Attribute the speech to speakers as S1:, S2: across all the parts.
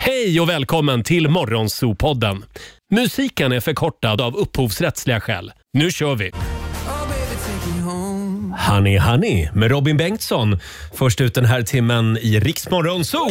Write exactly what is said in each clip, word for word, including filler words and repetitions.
S1: Hej och välkommen till Morgonzoo-podden. Musiken är förkortad av upphovsrättsliga skäl. Nu kör vi! Honey Honey med Robin Bengtsson. Först ut den här timmen i Riks Morgonzoo.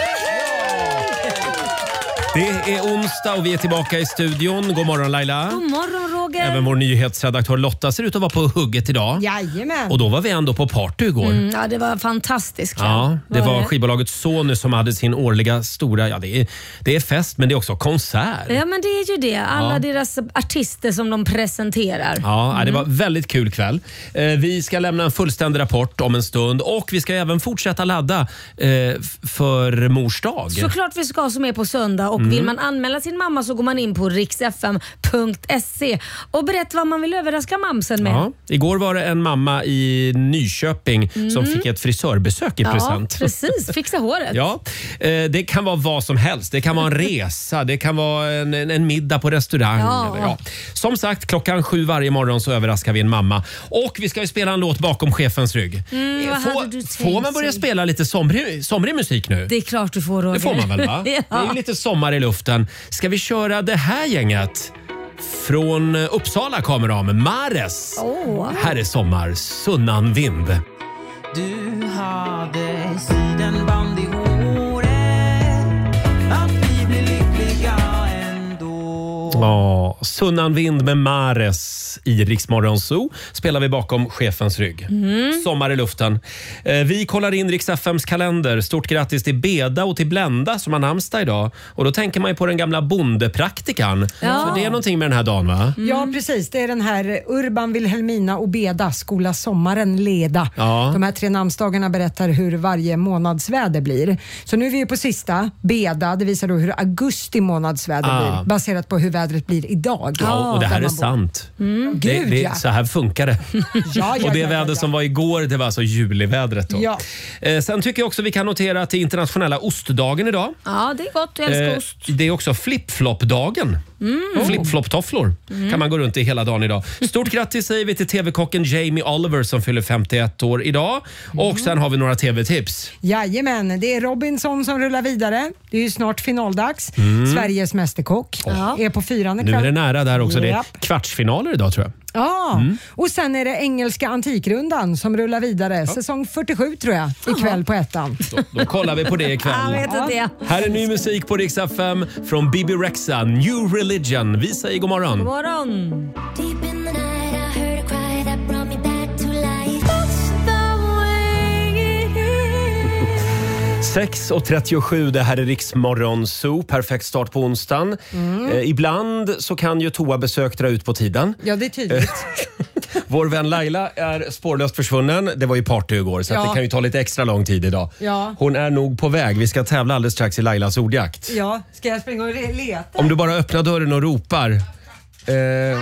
S1: Det är onsdag och vi är tillbaka i studion. God morgon Laila.
S2: God morgon Roger.
S1: Även vår nyhetsredaktör Lotta ser ut att vara på hugget idag.
S2: Jajamän.
S1: Och då var vi ändå på party igår.
S2: Mm, ja, det var fantastiskt.
S1: Ja, det var,
S2: var det? skivbolaget
S1: Sony som hade sin årliga stora, ja det är, det är fest men det är också konsert.
S2: Ja men det är ju det. Alla
S1: Ja.
S2: deras artister som de presenterar.
S1: Ja,
S2: Mm.
S1: det var väldigt kul kväll. Eh, vi ska lämna en fullständig rapport om en stund och vi ska även fortsätta ladda eh, f- för mors dag.
S2: Såklart vi ska som är på söndag och vill man anmäla sin mamma så går man in på riks f m punkt se och berätta vad man vill överraska mamsen med.
S1: Ja, igår var det en mamma i Nyköping som fick ett frisörbesök i
S2: Ja,
S1: present.
S2: precis. Fixa håret.
S1: Ja, eh, det kan vara vad som helst. Det kan vara en resa, det kan vara en, en, en middag på restaurang.
S2: Ja.
S1: Eller, ja. Som sagt, klockan sju varje morgon så överraskar vi en mamma. Och vi ska ju spela en låt bakom chefens rygg.
S2: Mm, vad
S1: får,
S2: hade du tänkt
S1: får man börja
S2: sig?
S1: spela lite somrig, somrig musik nu?
S2: Det är klart du får Roger.
S1: Det får man väl va?
S2: Ja.
S1: Det är ju lite sommar i luften. Ska vi köra det här gänget? Från Uppsala kommer de, Mares.
S2: Åh.
S1: Här är sommar, Sunnan vind.
S3: Du hade sidenband i håret, att vi blir lyckliga ändå.
S1: Ja, Sunnan vind med Mares i Riks Morgonzoo spelar vi bakom chefens rygg. Sommar i luften. Eh, Vi kollar in Riks F M:s kalender. Stort grattis till Beda och till Blenda som har namnsdag idag. Och då tänker man ju på den gamla bondepraktikan.
S2: Ja.
S1: Så det är någonting med den här dagen va?
S4: Ja, precis. Det är den här Urban, Wilhelmina och Beda, skola sommaren leda.
S1: Ja.
S4: De här tre namnsdagarna berättar hur varje månadsväder blir. Så nu är vi ju på sista, Beda. Det visar då hur augusti månadsväder
S1: Ah.
S4: blir, baserat på hur vädret blir idag.
S1: Ja, och det här
S4: där
S1: är
S4: man bor.
S1: sant. Det,
S4: Gud,
S1: det,
S4: ja.
S1: så här funkar det.
S4: Ja, ja,
S1: och det
S4: ja,
S1: väder
S4: ja, ja.
S1: som var igår, det var alltså julivädret då.
S4: Ja.
S1: Eh, sen tycker jag också vi kan notera att det är internationella ostdagen idag.
S2: Ja, det är gott. Jag älskar
S1: Eh,
S2: ost.
S1: det är också flip-flop-dagen.
S2: Mm.
S1: Flip-flop-tofflor kan man gå runt i hela dagen idag. Stort grattis säger vi till tv-kocken Jamie Oliver som fyller femtioett år idag. Och sen har vi några tv-tips.
S4: Jajamän, det är Robinson som rullar vidare. Det är ju snart finaldags. Sveriges mästerkock är på fyran
S1: Nu
S4: ikväll.
S1: är det nära där också. Det är
S4: Japp.
S1: kvartsfinaler idag tror jag.
S4: Ja, och sen är det engelska antikrundan som rullar vidare. Säsong fyrtiosju tror jag, ikväll på ettan.
S1: Då, då kollar vi på det
S2: Jag
S1: ikväll.
S2: vet inte det.
S1: Här är ny musik på Rix F M från Bibi Rexha, New Religion. Vi säger god morgon.
S2: God morgon.
S5: Deep in the night I heard a cry that brought me back to life. That's the way.
S1: sex och trettiosju, det här är Riks Morgonzoo. Perfekt start på onsdagen. Eh, ibland så kan ju toabesök dra ut på tiden.
S4: Ja, det är tydligt.
S1: Vår vän Laila är spårlöst försvunnen. Det var ju party igår så att
S4: Ja.
S1: det kan ju ta lite extra lång tid idag.
S4: Ja.
S1: Hon är nog på väg. Vi ska tävla alldeles strax i Lailas ordjakt.
S4: Ja, ska jag springa och re- leta?
S1: Om du bara öppnar dörren och ropar. Eh,
S4: Vi är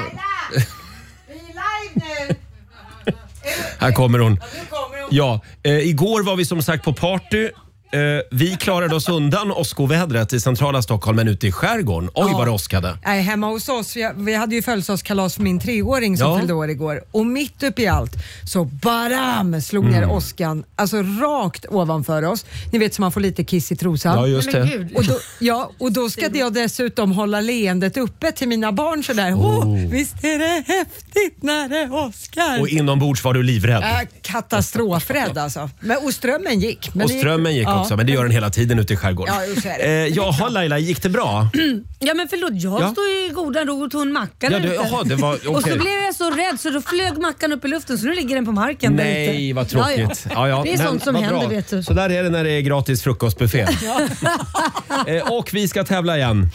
S4: live nu!
S1: här kommer hon.
S4: Nu kommer hon.
S1: Ja, eh, igår var vi som sagt på party. Eh, vi klarade oss undan åskovädret i centrala Stockholm men ute i skärgården. Oj
S4: Ja.
S1: vad det åskade.
S4: Nej, hemma hos oss, vi, vi hade ju födelsedagskalas för min treåring som
S1: Ja.
S4: fyllde år igår. Och mitt upp i allt så baram slog
S1: Mm.
S4: ner åskan, alltså rakt ovanför oss. Ni vet så man får lite kiss i trosan.
S1: Ja, just
S2: Men
S1: det.
S2: gud.
S4: Och då, ja, och då ska jag dessutom hålla leendet uppe till mina barn sådär. Oh, visst är det häftigt när det åskar?
S1: Och inombords var du livrädd.
S4: Äh, katastrofrädd alltså. Men, och strömmen gick. Men
S1: Och
S4: det gick-
S1: strömmen gick
S4: ja.
S1: också, men det gör den hela tiden ute i skärgården.
S4: Ja, just det.
S1: Eh, jaha Laila, gick det bra?
S2: Ja men förlåt, jag
S1: Ja.
S2: står ju i goda ro och tog en macka
S1: Ja,
S2: där
S1: det-
S2: ute.
S1: jaha, det var-
S2: Och så
S1: okej.
S2: blev jag så rädd så då flög mackan upp i luften så nu ligger den på marken där ute.
S1: Nej, vad tråkigt.
S2: Ja, ja. Det är
S1: men
S2: sånt som
S1: vad
S2: händer
S1: bra.
S2: vet du.
S1: Så där är det när det är gratis frukostbuffé. eh, och vi ska tävla igen.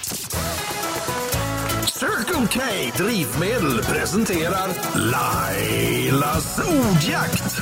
S6: Circle K Drivmedel presenterar Lailas ordjakt.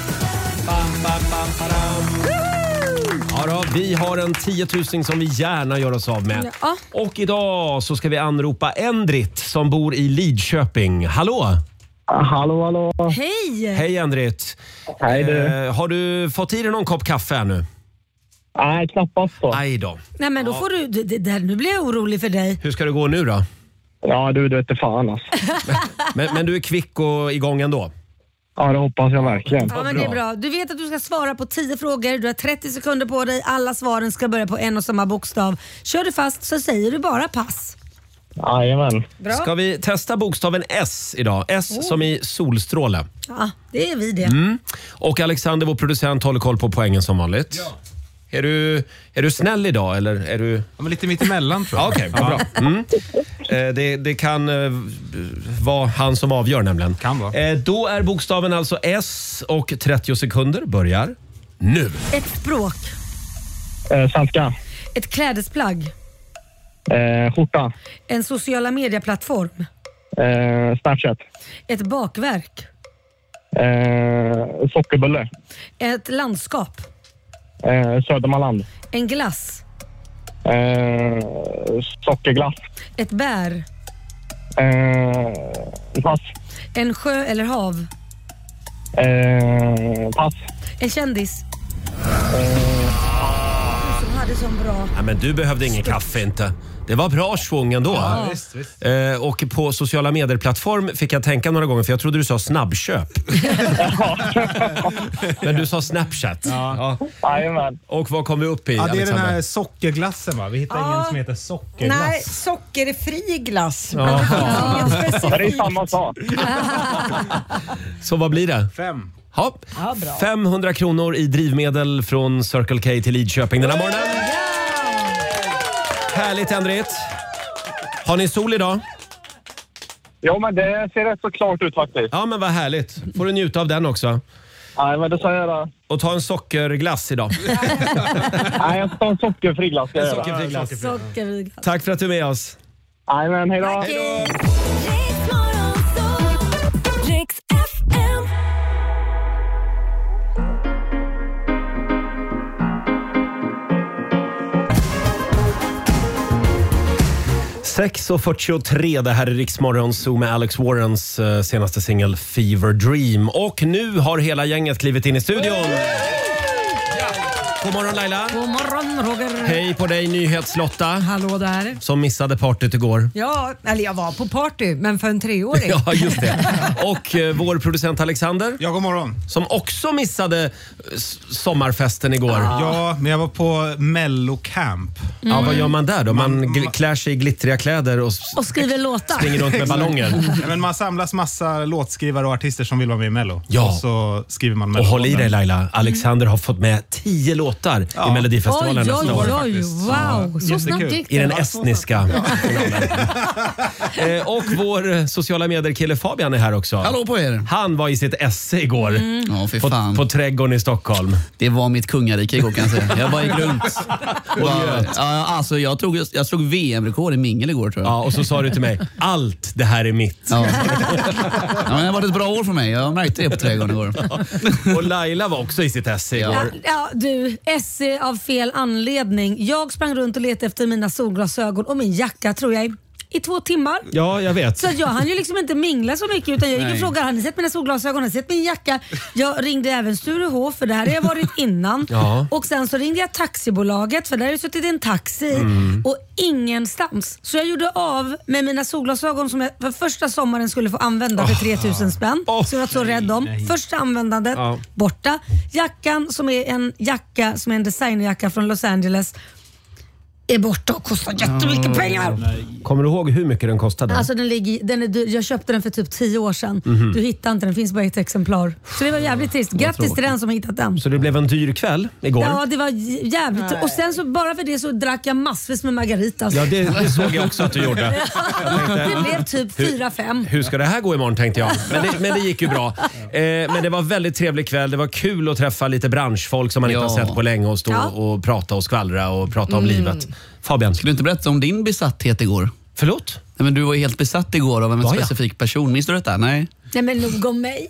S1: Ja då, vi har en tiotusing som vi gärna gör oss av med.
S2: Ja.
S1: Och idag så ska vi anropa Endrit som bor i Lidköping. Hallå!
S7: Hallå, hallå.
S2: Hej!
S1: Hej Endrit!
S7: Hej du.
S1: Eh, har du fått i dig någon kopp kaffe här nu?
S7: Nej, knappast så.
S1: Aj då.
S2: Nej men då får du, det, det, där, nu blir jag orolig för dig.
S1: Hur ska det gå nu då?
S7: Ja, du, du vet inte fan alltså.
S1: Men, men du är kvick och igång ändå?
S7: Ja, det hoppas jag verkligen.
S2: Ja, men det är bra. Du vet att du ska svara på tio frågor. Du har trettio sekunder på dig. Alla svaren ska börja på en och samma bokstav. Kör du fast så säger du bara pass.
S7: Jajamän.
S2: Bra.
S1: Ska vi testa bokstaven S idag? S
S2: Oh.
S1: som i solstråle.
S2: Ja, det är vi det.
S1: Mm. Och Alexander, vår producent, håller koll på poängen som vanligt. Ja. Är du, är du snäll idag eller är du...
S8: Ja, men lite mitt emellan tror jag.
S1: Ja, okej, okay, bra. Mm. Eh, det, det kan eh, vara han som avgör nämligen.
S8: Kan vara.
S1: Eh, då är bokstaven alltså S och trettio sekunder börjar nu.
S2: Ett språk.
S7: Eh, svenska.
S2: Ett klädesplagg.
S7: Eh, skjorta.
S2: En sociala medieplattform.
S7: Eh, Snapchat.
S2: Ett bakverk.
S7: Eh, sockerbulle.
S2: Ett landskap.
S7: Eh, Södermanland.
S2: En glass.
S7: Eh, sockerglass.
S2: Ett bär.
S7: Eh, pass.
S2: En sjö eller hav.
S7: Eh, pass.
S2: En kändis. Som hade sån bra...
S1: Ja, men du behövde ingen kaffe inte. Det var bra svung ändå.
S8: Ja, visst, visst.
S1: Eh, och på sociala medier-plattform fick jag tänka några gånger för jag trodde du sa snabbköp. Men du sa Snapchat.
S8: Ja.
S7: Jajamän.
S1: Och vad kom vi upp i,
S8: Ja, det är den
S1: Alexander?
S8: här sockerglassen va? Vi hittar
S4: Ja.
S8: ingen som heter sockerglass.
S4: Nej, sockerfri glass.
S1: Ja.
S4: Inget
S7: Det är
S4: specifikt.
S7: samma sak.
S1: Så vad blir det?
S8: Fem.
S1: Ja.
S4: Ja, bra.
S1: femhundra kronor i drivmedel från Circle K till Lidköping den här morgonen. Härligt, Henrik. Har ni sol idag?
S7: Ja, men det ser rätt så klart ut faktiskt.
S1: Ja, men vad härligt. Får du njuta av den också.
S7: Nej, men det ska jag göra.
S1: Och ta en sockerglass idag.
S7: Nej, jag ska ta en sockerfri glass. Ska jag göra.
S1: Sockerfri glass.
S2: Sockerfri glass.
S1: Tack för att du är med oss.
S7: Nej, men hej då.
S2: Okej.
S5: Riks F M.
S1: sex och fyrtiotre, det här är Riks Morgonzoo med Alex Warrens eh, senaste singel Fever Dream. Och nu har hela gänget klivit in i studion. God morgon Laila.
S2: God morgon Roger.
S1: Hej på dig, NyhetsLotta,
S4: Hallå där.
S1: som missade partyt igår.
S4: Ja, eller jag var på party, men för en treåring.
S1: Ja, just det. Och eh, vår producent Alexander,
S8: Ja, god morgon.
S1: som också missade eh, s- sommarfesten igår.
S8: Ja, men jag var på Mello Camp.
S1: Ja, vad gör man där då? Man
S8: Man-
S1: gl- klär sig i glittriga kläder och, s-
S2: Och skriver låtar.
S1: springer runt med ballonger.
S8: Ja, men man samlas massa låtskrivare och artister som vill vara med i Mello.
S1: Ja.
S8: Och så skriver man
S1: Och
S8: Mello.
S1: håll i dig Laila, Alexander har fått med tio låtar i
S8: Ja.
S1: Melodifestivalen
S2: Oj,
S1: nästa
S2: oj,
S1: år.
S2: oj, wow. Så
S8: Jättekul.
S2: snabbt gick
S1: I den
S2: det.
S1: estniska finalen. eh, Och vår sociala medier-kille Fabian är här också.
S9: Hallå på er!
S1: Han var i sitt esse igår
S9: Ja, för
S1: på,
S9: fan.
S1: på Trädgården i Stockholm.
S9: Det var mitt kungarike igår kan jag säga. Jag bara gick runt. Bara,
S1: njöt.
S9: ja, alltså, jag, tog, jag slog V M-rekord i mingel igår tror jag.
S1: Ja, och så sa du till mig, allt det här är mitt.
S9: Ja. Ja, men det har varit ett bra år för mig. Jag märkte det på Trädgården igår.
S1: Och Laila var också i sitt esse
S9: Ja.
S1: igår.
S2: Ja, du, S C av fel anledning. Jag sprang runt och letade efter mina solglasögon och min jacka tror jag i två timmar.
S1: Ja, jag vet.
S2: Så att jag hann ju liksom inte mingla så mycket utan jag gick och
S9: Nej.
S2: frågade, har ni sett mina solglasögon? Har ni sett min jacka? Jag ringde även Sturehof för det här har jag varit innan.
S1: Ja.
S2: Och sen så ringde jag taxibolaget för där har jag suttit i en taxi
S1: Mm.
S2: och ingenstans. Så jag gjorde av med mina solglasögon som jag för första sommaren skulle få använda för tre tusen spänn.
S1: Oh.
S2: Så jag var så rädd om. Första användandet,
S1: Ja.
S2: borta. Jackan som är en jacka som är en designjacka från Los Angeles är borta och kostar jättemycket pengar.
S1: Kommer du ihåg hur mycket den kostade?
S2: Alltså den ligger, den är dyr. Jag köpte den för typ tio år sedan.
S1: Mhm.
S2: Du hittar inte den, finns bara ett exemplar. Så det var jävligt trist. Grattis till den som har hittat den.
S1: Så det blev en dyr kväll igår?
S2: Ja, det var j- jävligt. Och sen så bara för det så drack jag massvis med margaritas.
S1: Ja, det, det såg jag också att du gjorde.
S2: Det blev typ fyra fem.
S1: Hur ska det här gå imorgon tänkte jag. Men det, men det gick ju bra. Eh, men det var väldigt trevlig kväll. Det var kul att träffa lite branschfolk som man inte
S9: Ja.
S1: har sett på länge och stå
S2: Ja.
S1: och prata och skvallra och prata om livet. Fabian,
S9: Skulle du inte berätta om din besatthet igår?
S1: förlåt?
S9: Nej, men du var ju helt besatt igår av en
S1: Var jag?
S9: specifik person. Minns du detta? Nej.
S2: Nej men nog om mig.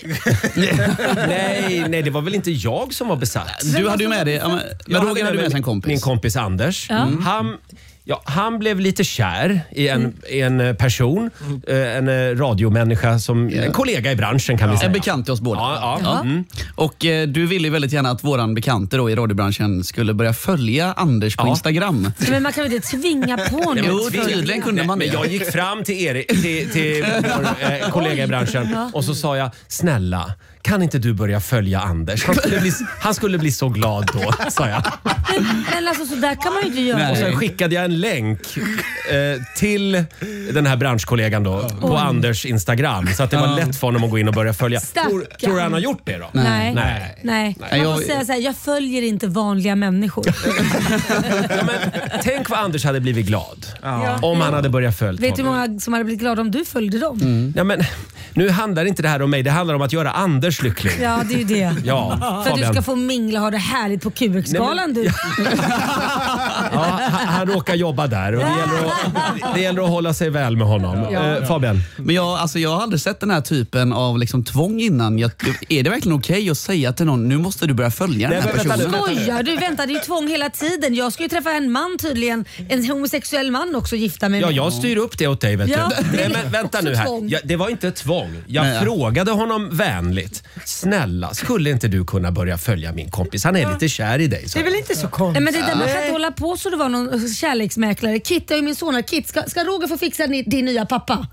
S1: nej, nej, det var väl inte jag som var besatt.
S9: Du hade ju med dig, ja, men, men Roger hade med sig en kompis.
S1: Min kompis Anders. Mm. Han, ja, han blev lite kär i en, i en person, eh, en eh, radiomänniska, som, en kollega i branschen kan vi säga.
S9: En bekant till oss båda.
S1: Ja, ja. Mm.
S9: Och eh, du ville ju väldigt gärna att våran bekante då i radiobranschen skulle börja följa Anders på
S1: Ja.
S2: Men
S9: Instagram.
S2: man kan väl inte tvinga på någon.
S9: Jo, tydligen kunde man
S1: Men
S9: det.
S1: jag gick fram till, Erik, till, till vår eh, kollega i branschen och så sa jag, snälla, kan inte du börja följa Anders? Han skulle bli, han skulle bli så glad då, sa jag.
S2: Men, men alltså så där kan man ju inte göra.
S1: Och sen skickade jag en länk eh, till den här branschkollegan då på
S2: Oj.
S1: Anders Instagram. Så att det var lätt för honom att gå in och börja följa. Tror, tror du han har gjort det då?
S2: Nej.
S1: Nej.
S2: Nej. Man
S9: Jag-
S2: måste säga så här, jag följer inte vanliga människor.
S1: Ja, men, tänk vad Anders hade blivit glad
S2: Ja.
S1: om han hade börjat följa
S2: Vet du hur
S1: honom.
S2: många som hade blivit glada om du följde dem?
S1: Mm. Ja, men, nu handlar inte det här om mig, det handlar om att göra Anders lycklig.
S2: Ja, det är ju det.
S1: Ja,
S2: För att du
S1: Fabian.
S2: ska få mingla och ha det härligt på Q X-skalan du.
S1: Ja, han, han råkar jobba där och det gäller att, det gäller att hålla sig väl med honom.
S9: Ja.
S1: Eh, Fabian?
S9: Men jag, alltså, jag har aldrig sett den här typen av liksom, tvång innan. Jag, är det verkligen okej okay att säga till någon, nu måste du börja följa den här personen?
S2: Skojar du? Väntade ju tvång hela tiden. Jag ska ju träffa en man tydligen. En homosexuell man också, gifta mig
S1: Ja,
S2: med.
S1: jag styr upp det åt dig vet
S2: Ja,
S1: du.
S2: det är
S1: Nej, men vänta
S2: också
S1: nu här.
S2: tvång.
S1: Ja, det var inte tvång. Jag
S9: Nej.
S1: frågade honom vänligt. Snälla, skulle inte du kunna börja följa min kompis? Han är lite kär i dig. Så.
S4: Det är väl inte så konstigt?
S2: Nej, men det där, man kan inte hålla på så det var någon kärleksmäklare. Kit, jag är min son här. Kit, ska, ska Roger få fixa din, din nya pappa?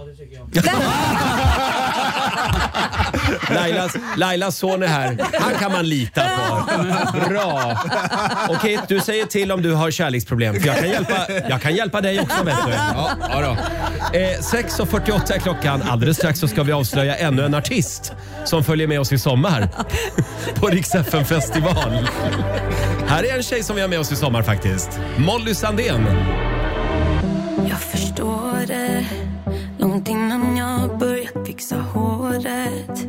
S1: Lailas, Lailas son är här. Han kan man lita på. Bra. Okej, du säger till om du har kärleksproblem. För jag kan hjälpa, jag kan hjälpa dig också vet du. Ja, ja då. Eh, sex och fyrtioåtta är klockan. Alldeles strax så ska vi avslöja ännu en artist som följer med oss i sommar. På Rix F M festival. Här är en tjej som vi har med oss i sommar faktiskt. Molly Sandén.
S5: Jag förstår det långt innan jag börjat fixa håret.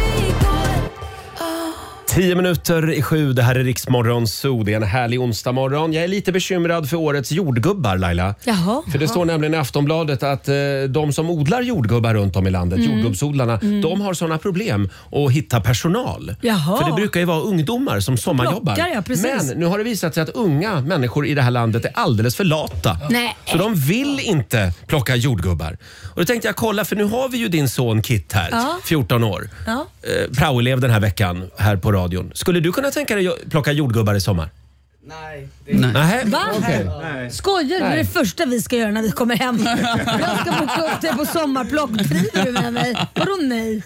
S1: Tio minuter i sju, det här är Riksmorgon Zoo. Det är en härlig onsdag morgon. Jag är lite bekymrad för årets jordgubbar, Laila.
S2: Jaha.
S1: För det står nämligen i Aftonbladet att eh, de som odlar jordgubbar runt om i landet,
S2: Mm.
S1: jordgubbsodlarna, de har såna problem att hitta personal.
S2: Jaha.
S1: För det brukar ju vara ungdomar som sommarjobbar.
S2: Plockar, ja, precis.
S1: Men nu har det visat sig att unga människor i det här landet är alldeles för lata.
S2: Nej.
S1: Så de vill inte plocka jordgubbar. Och då tänkte jag kolla, för nu har vi ju din son Kit här,
S2: Ja.
S1: fjorton år.
S2: Ja.
S1: Eh, praoelev den här veckan här på radion. Skulle du kunna tänka dig att plocka jordgubbar i sommar?
S9: Nej.
S1: Nej.
S2: Va?
S1: Okej.
S2: Skojar du? Det är det första vi ska göra när vi kommer hem. Jag ska boka upp dig på sommarplock. Driver du med mig? Vadå nej?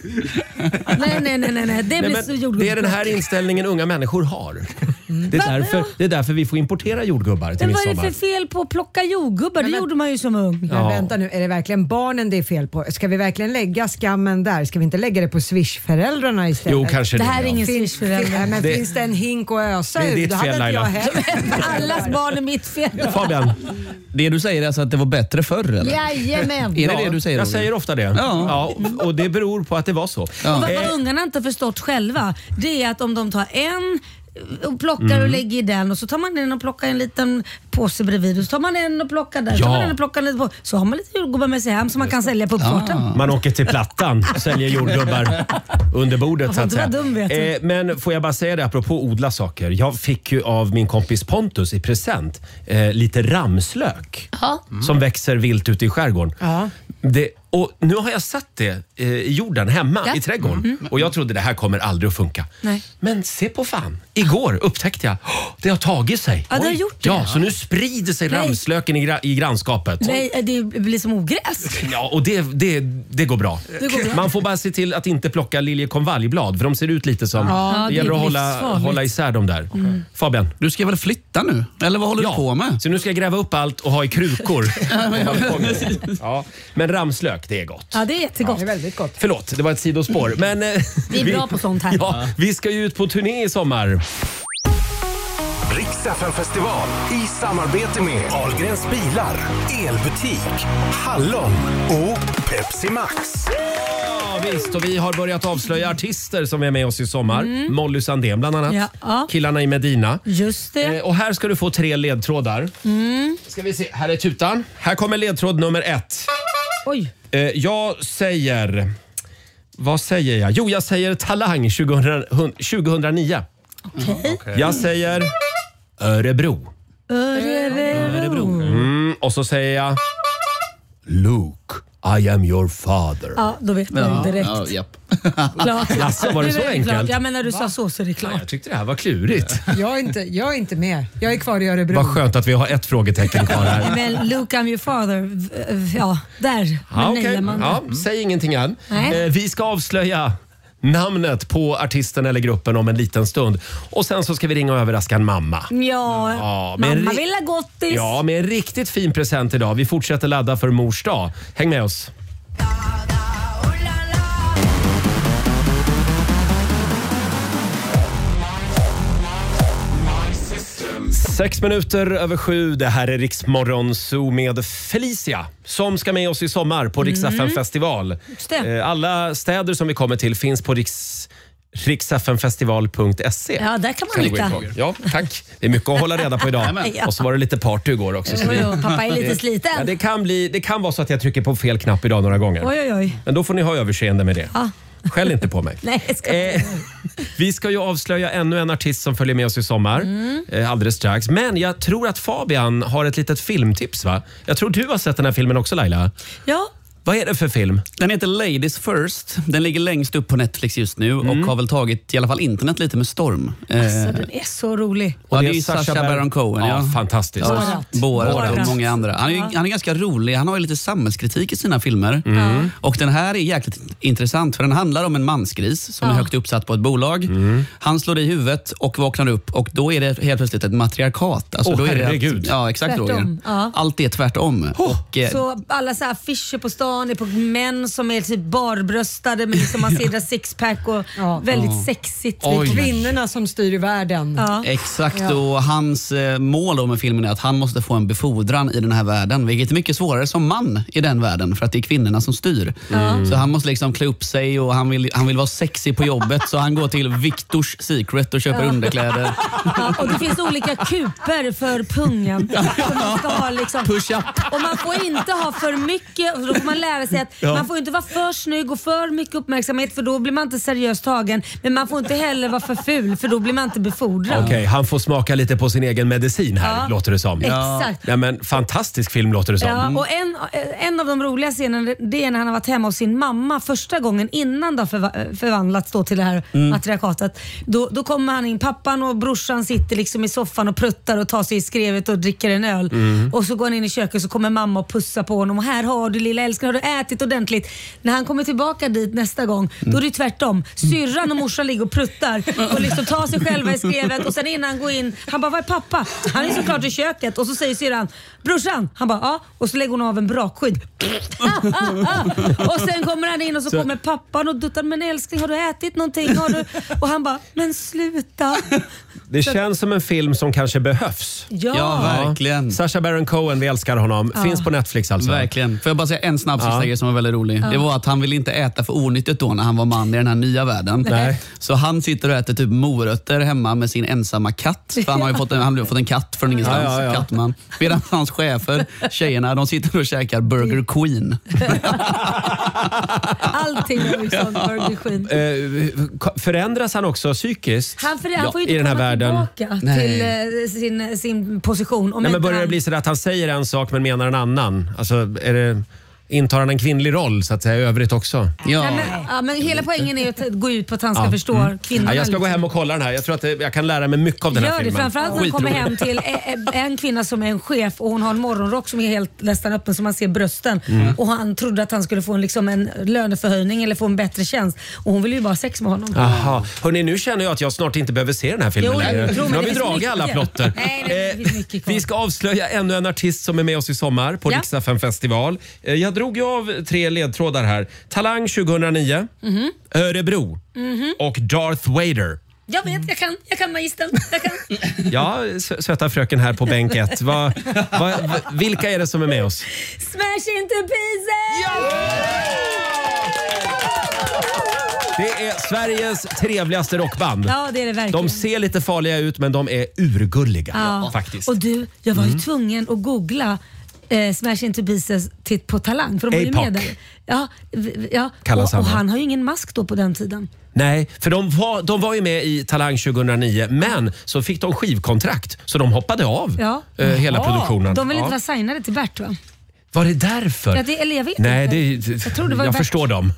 S2: Nej, nej, nej, nej. nej. Det
S1: Nej,
S2: blir
S1: men
S2: så
S1: det
S2: jordgubbsplock.
S1: är den här inställningen unga människor har. Det är, därför, det är därför vi får importera jordgubbar till
S2: Men vad är det
S1: midsommar.
S2: för fel på att plocka jordgubbar? Det gjorde man ju som ung.
S4: Men
S1: Ja.
S4: vänta nu, är det verkligen barnen det är fel på? Ska vi verkligen lägga skammen där? Ska vi inte lägga det på Swish-föräldrarna istället?
S1: Jo, kanske
S2: Det
S1: det.
S2: här är
S1: ja.
S2: ingen
S4: Finns,
S2: Swish-förälder.
S4: Nej, men
S1: Det-
S4: finns det en hink att ösa
S1: Det är
S4: ur?
S1: ditt
S4: Då hade
S1: fel,
S4: inte jag
S1: Laila.
S4: heller.
S2: Allas barn är mitt fel.
S1: Fabian,
S9: Det du säger är alltså att det var bättre förr eller?
S2: Jajamän.
S9: Är det det du säger?
S1: jag
S9: Roger?
S1: säger ofta det.
S9: Ja.
S1: Ja, och det beror på att det var så.
S9: Ja.
S2: Vad,
S1: Eh,
S2: vad ungarna inte har förstått själva, det är att om de tar en och plockar
S1: Mm.
S2: och lägger i den och så tar man en och plockar en liten påse bredvid och så tar man en och plockar där. Så,
S1: Ja.
S2: tar man en och plockar lite på. Så har man lite jordgubbar med sig hem som man kan sälja på uppfarten.
S1: Man åker till Plattan och säljer jordgubbar under bordet så att
S2: inte vara
S1: säga.
S2: dum, vet du.
S1: Eh, men får jag bara säga det apropå odla saker. Jag fick ju av min kompis Pontus i present eh, lite ramslök
S2: Ja.
S1: som växer vilt ute i skärgården.
S4: Ja.
S1: Det, och nu har jag satt det eh, i jorden hemma
S2: Ja.
S1: i trädgården och jag trodde det här kommer aldrig att funka.
S2: Nej.
S1: Men se på fan, igår upptäckte jag oh, det har tagit sig.
S2: Ja, det har gjort det.
S1: Ja, så nu sprider sig
S2: Nej.
S1: ramslöken i, gra- i grannskapet.
S2: Nej, det blir som ogräs.
S1: Ja, och det, det, det går bra.
S2: Det går bra.
S1: Man får bara se till att inte plocka liljekonvaljblad för de ser ut lite som...
S2: Ja,
S1: det
S2: det
S1: gäller
S2: är
S1: att hålla,
S2: livsfarligt.
S1: hålla isär dem där. Fabian?
S9: Du ska väl flytta nu? Eller vad håller
S1: Ja,
S9: du på med?
S1: så nu ska jag gräva upp allt och ha i krukor. Ja, men ramslök, det är gott.
S2: Ja, det är jättegott.
S4: Det är väldigt gott.
S1: Förlåt, det var ett sidospår. Men, eh,
S2: Vi är bra på sånt här.
S1: Ja, vi ska ju ut på turné i sommar.
S6: Rix F M festival i samarbete med Ahlgrens bilar, elbutik, Hallon och Pepsi Max.
S1: Ja, visst, och vi har börjat avslöja artister som är med oss i sommar. Molly Sandén bland annat.
S2: Ja, ja.
S1: Killarna i Medina.
S2: Just det.
S1: Eh, och här ska du få tre ledtrådar. Ska vi se, här är tutan. Här kommer ledtråd nummer ett.
S2: Oj.
S1: Eh, jag säger... Vad säger jag? Jo, jag säger Talang tjugohundra, tjugohundranio.
S2: Okej.
S1: Jag säger Örebro.
S2: Örebro.
S1: Mm, och så säger jag Luke, I am your father.
S2: Ja, då vet man ju direkt.
S9: Ja, japp.
S2: Klart.
S1: Jaså, var det så
S2: är väldigt
S1: enkelt?
S2: klart. Ja, men när du sa så så är det klart.
S1: Jag tyckte det här var klurigt.
S4: Jag är, inte, jag är inte med. Jag är kvar i Örebro.
S1: Vad skönt att vi har ett frågetecken kvar här.
S2: Men Luke, I'm your father. v- Ja, där.
S1: Ja,
S2: Men
S1: okej.
S2: nailar man det.
S1: Ja, säg ingenting än.
S2: Nej.
S1: Eh, vi ska avslöja namnet på artisten eller gruppen om en liten stund. Och sen så ska vi ringa och överraska en mamma.
S2: Ja,
S1: Ja, med en
S2: mamma
S1: ri-
S2: vill ha gottis.
S1: Ja, med en riktigt fin present idag. Vi fortsätter ladda för mors dag. Häng med oss. Sex minuter över sju. Det här är Riksmorgon Zoo med Felicia som ska med oss i sommar på Rix F M festival.
S2: Just det.
S1: Eh, Alla städer som vi kommer till finns på Riks, riksfmfestival punkt se.
S2: Ja, där kan man
S1: Kan du gå in
S2: hitta.
S1: frågor? Ja, tack. Det är mycket att hålla reda på idag.
S2: Ja.
S1: Och så var det lite party igår också. Så
S2: Jo,
S1: vi,
S2: jo, pappa är lite sliten.
S1: ja, det, kan bli, det kan vara så att jag trycker på fel knapp idag några gånger.
S2: Oj, oj, oj.
S1: Men då får ni ha överseende med det.
S2: Ja.
S1: Skäll inte på mig.
S2: Nej, jag ska
S1: Eh, vi ska ju avslöja ännu en artist som följer med oss i sommar
S2: Mm.
S1: eh, alldeles strax. Men jag tror att Fabian har ett litet filmtips, va? Jag tror du har sett den här filmen också, Laila.
S2: Ja.
S1: Vad är det för film?
S9: Den heter Ladies First. Den ligger längst upp på Netflix just nu och har väl tagit i alla fall internet lite med storm.
S2: Alltså,
S9: Eh,
S2: den är så rolig.
S9: Ja, det är ju Sacha Baron Cohen.
S1: Ja,
S9: Ja.
S1: fantastiskt.
S9: Ja,
S2: Borat.
S9: Borat och
S2: Borat.
S9: många andra. Han är, ju- han är ganska rolig. Han har ju lite samhällskritik i sina filmer. Och den här är jäkligt intressant för den handlar om en mansgris som
S2: Ja.
S9: är högt uppsatt på ett bolag. Han slår i huvudet och vaknar upp och då är det helt plötsligt ett matriarkat. Alltså,
S1: Åh,
S9: då är det
S1: herregud.
S9: Att, ja, exakt
S2: Tvärtom.
S9: Roger.
S2: Ja.
S9: Allt är tvärtom. Och, eh,
S2: Så alla så här affischer på stan är på män som är typ barbröstade men liksom man ser deras sixpack och
S4: Ja.
S2: väldigt sexigt.
S1: Oj.
S4: Kvinnorna som styr i världen.
S2: Ja.
S9: Exakt, och hans eh, mål då med filmen är att han måste få en befordran i den här världen, vilket är mycket svårare som man i den världen för att det är kvinnorna som styr. Så han måste liksom klä upp sig och han vill, han vill vara sexig på jobbet så han går till Victor's Secret och köper underkläder.
S2: Ja, och det finns olika kuper för pungen. Som man ska ha liksom.
S9: Push up.
S2: Och man får inte ha för mycket, då får man lära sig att man får inte vara för snygg och för mycket uppmärksamhet för då blir man inte seriöst tagen. Men man får inte heller vara för ful för då blir man inte befordrad.
S1: Okej, han får smaka lite på sin egen medicin här,
S2: Ja.
S1: låter det som.
S2: Exakt.
S1: Ja, men fantastisk film låter det som.
S2: Ja, och en, en av de roliga scenerna det är när han har varit hemma hos sin mamma första gången innan det har förva- förvandlats då till det här matriarkatet. Då, då kommer han in, pappan och brorsan sitter liksom i soffan och pruttar och tar sig i skrevet och dricker en öl. Och så går han in i köket och så kommer mamma och pussar på honom och här har du lilla älskling, har du ätit ordentligt? När han kommer tillbaka dit nästa gång, då är det tvärtom. Syrran och morsan ligger och pruttar och liksom tar sig själva i skrevet och sen innan han går in, han bara, vad är pappa? Han är såklart i köket och så säger syrran, brorsan, han bara, ja, och så lägger hon av en brakskydd. Och sen kommer han in och så,
S1: Så-
S2: kommer pappan och duttar, men älskling, har du ätit någonting? Har du? Och han bara, men sluta.
S1: Det känns som en film som kanske behövs.
S2: Ja,
S9: Ja, verkligen.
S1: Sacha Baron Cohen, vi älskar honom. Finns på Netflix alltså.
S9: Verkligen. Får jag bara säga en snabb sista
S1: Ja.
S9: grej som var väldigt rolig. Det var att han ville inte äta för onyttigt då när han var man i den här nya världen.
S1: Nej.
S9: Så han sitter och äter typ morötter hemma med sin ensamma katt. För han har ju fått en, han har fått en katt från ingenstans.
S1: Ja, ja, ja.
S9: Kattman. Medan hans chefer, tjejerna, de sitter och käkar Burger Queen.
S2: allting är liksom Burger Queen.
S1: Eh, förändras han också psykiskt
S2: Han, för, han
S1: Ja,
S2: får ju
S1: i
S2: inte
S1: den här
S2: komma
S1: världen?
S2: tillbaka
S9: Nej.
S2: till eh, sin, sin position. Om
S1: Nej, men
S2: inte
S1: börjar det
S2: han-
S1: bli så att han säger en sak men menar en annan? Alltså, är det, intar han en kvinnlig roll så att säga i övrigt också?
S9: Ja.
S2: Nej, men, ja, men hela poängen är ju att gå ut på att han ska
S1: Ja.
S2: förstå kvinnorna.
S1: Ja, jag ska gå
S2: liksom.
S1: hem och kolla den här. Jag tror att det, jag kan lära mig mycket av den här
S2: Gör det,
S1: filmen.
S2: framförallt när han kommer hem till en, en kvinna som är en chef och hon har en morgonrock som är helt nästan öppen så man ser brösten.
S1: Mm.
S2: Och han trodde att han skulle få en, liksom en löneförhöjning eller få en bättre tjänst. Och hon vill ju bara ha sex med honom.
S1: Jaha. Hörrni, nu känner jag att jag snart inte behöver se den här filmen
S2: Jo,
S1: längre.
S2: tro mig,
S1: Nu har
S2: det
S1: vi
S2: finns
S1: dragit
S2: mycket.
S1: alla plotter.
S2: Nej, nej, det finns mycket kvar.
S1: Vi ska avslöja ännu en artist som är med oss i sommar på
S2: Ja.
S1: Rix F M festival. Eh, Jag drog ju av tre ledtrådar här. Talang tjugohundranio,
S2: Mhm.
S1: Örebro och Darth Vader.
S2: Jag vet, jag kan, jag kan magistern. Jag kan.
S1: Ja, s- söta fröken här på bänk ett. Va, va, va, vilka är det som är med oss?
S2: Smash into pieces!
S1: Det är Sveriges trevligaste rockband.
S2: Ja, det är det verkligen.
S1: De ser lite farliga ut men de är urgulliga
S2: Ja.
S1: faktiskt.
S2: Och du, jag var ju
S1: Mm.
S2: tvungen att googla eh, Smash into pieces till, på Talang. För de var ju
S1: A P O C.
S2: med där. Ja, v- ja.
S1: Kallas
S2: Och, och
S1: han, ja.
S2: han har ju ingen mask då på den tiden.
S1: Nej, för de var, de var ju med i Talang tjugohundranio men så fick de skivkontrakt så de hoppade av
S2: Ja.
S1: eh, hela
S2: Jaha.
S1: produktionen.
S2: De vill
S1: Ja.
S2: inte vara signade till Bert, va?
S1: Var det därför?
S2: Ja, det, eller jag vet
S1: Nej,
S2: inte.
S1: det,
S2: Jag tror det var
S1: jag
S2: Bert.
S1: förstår dem.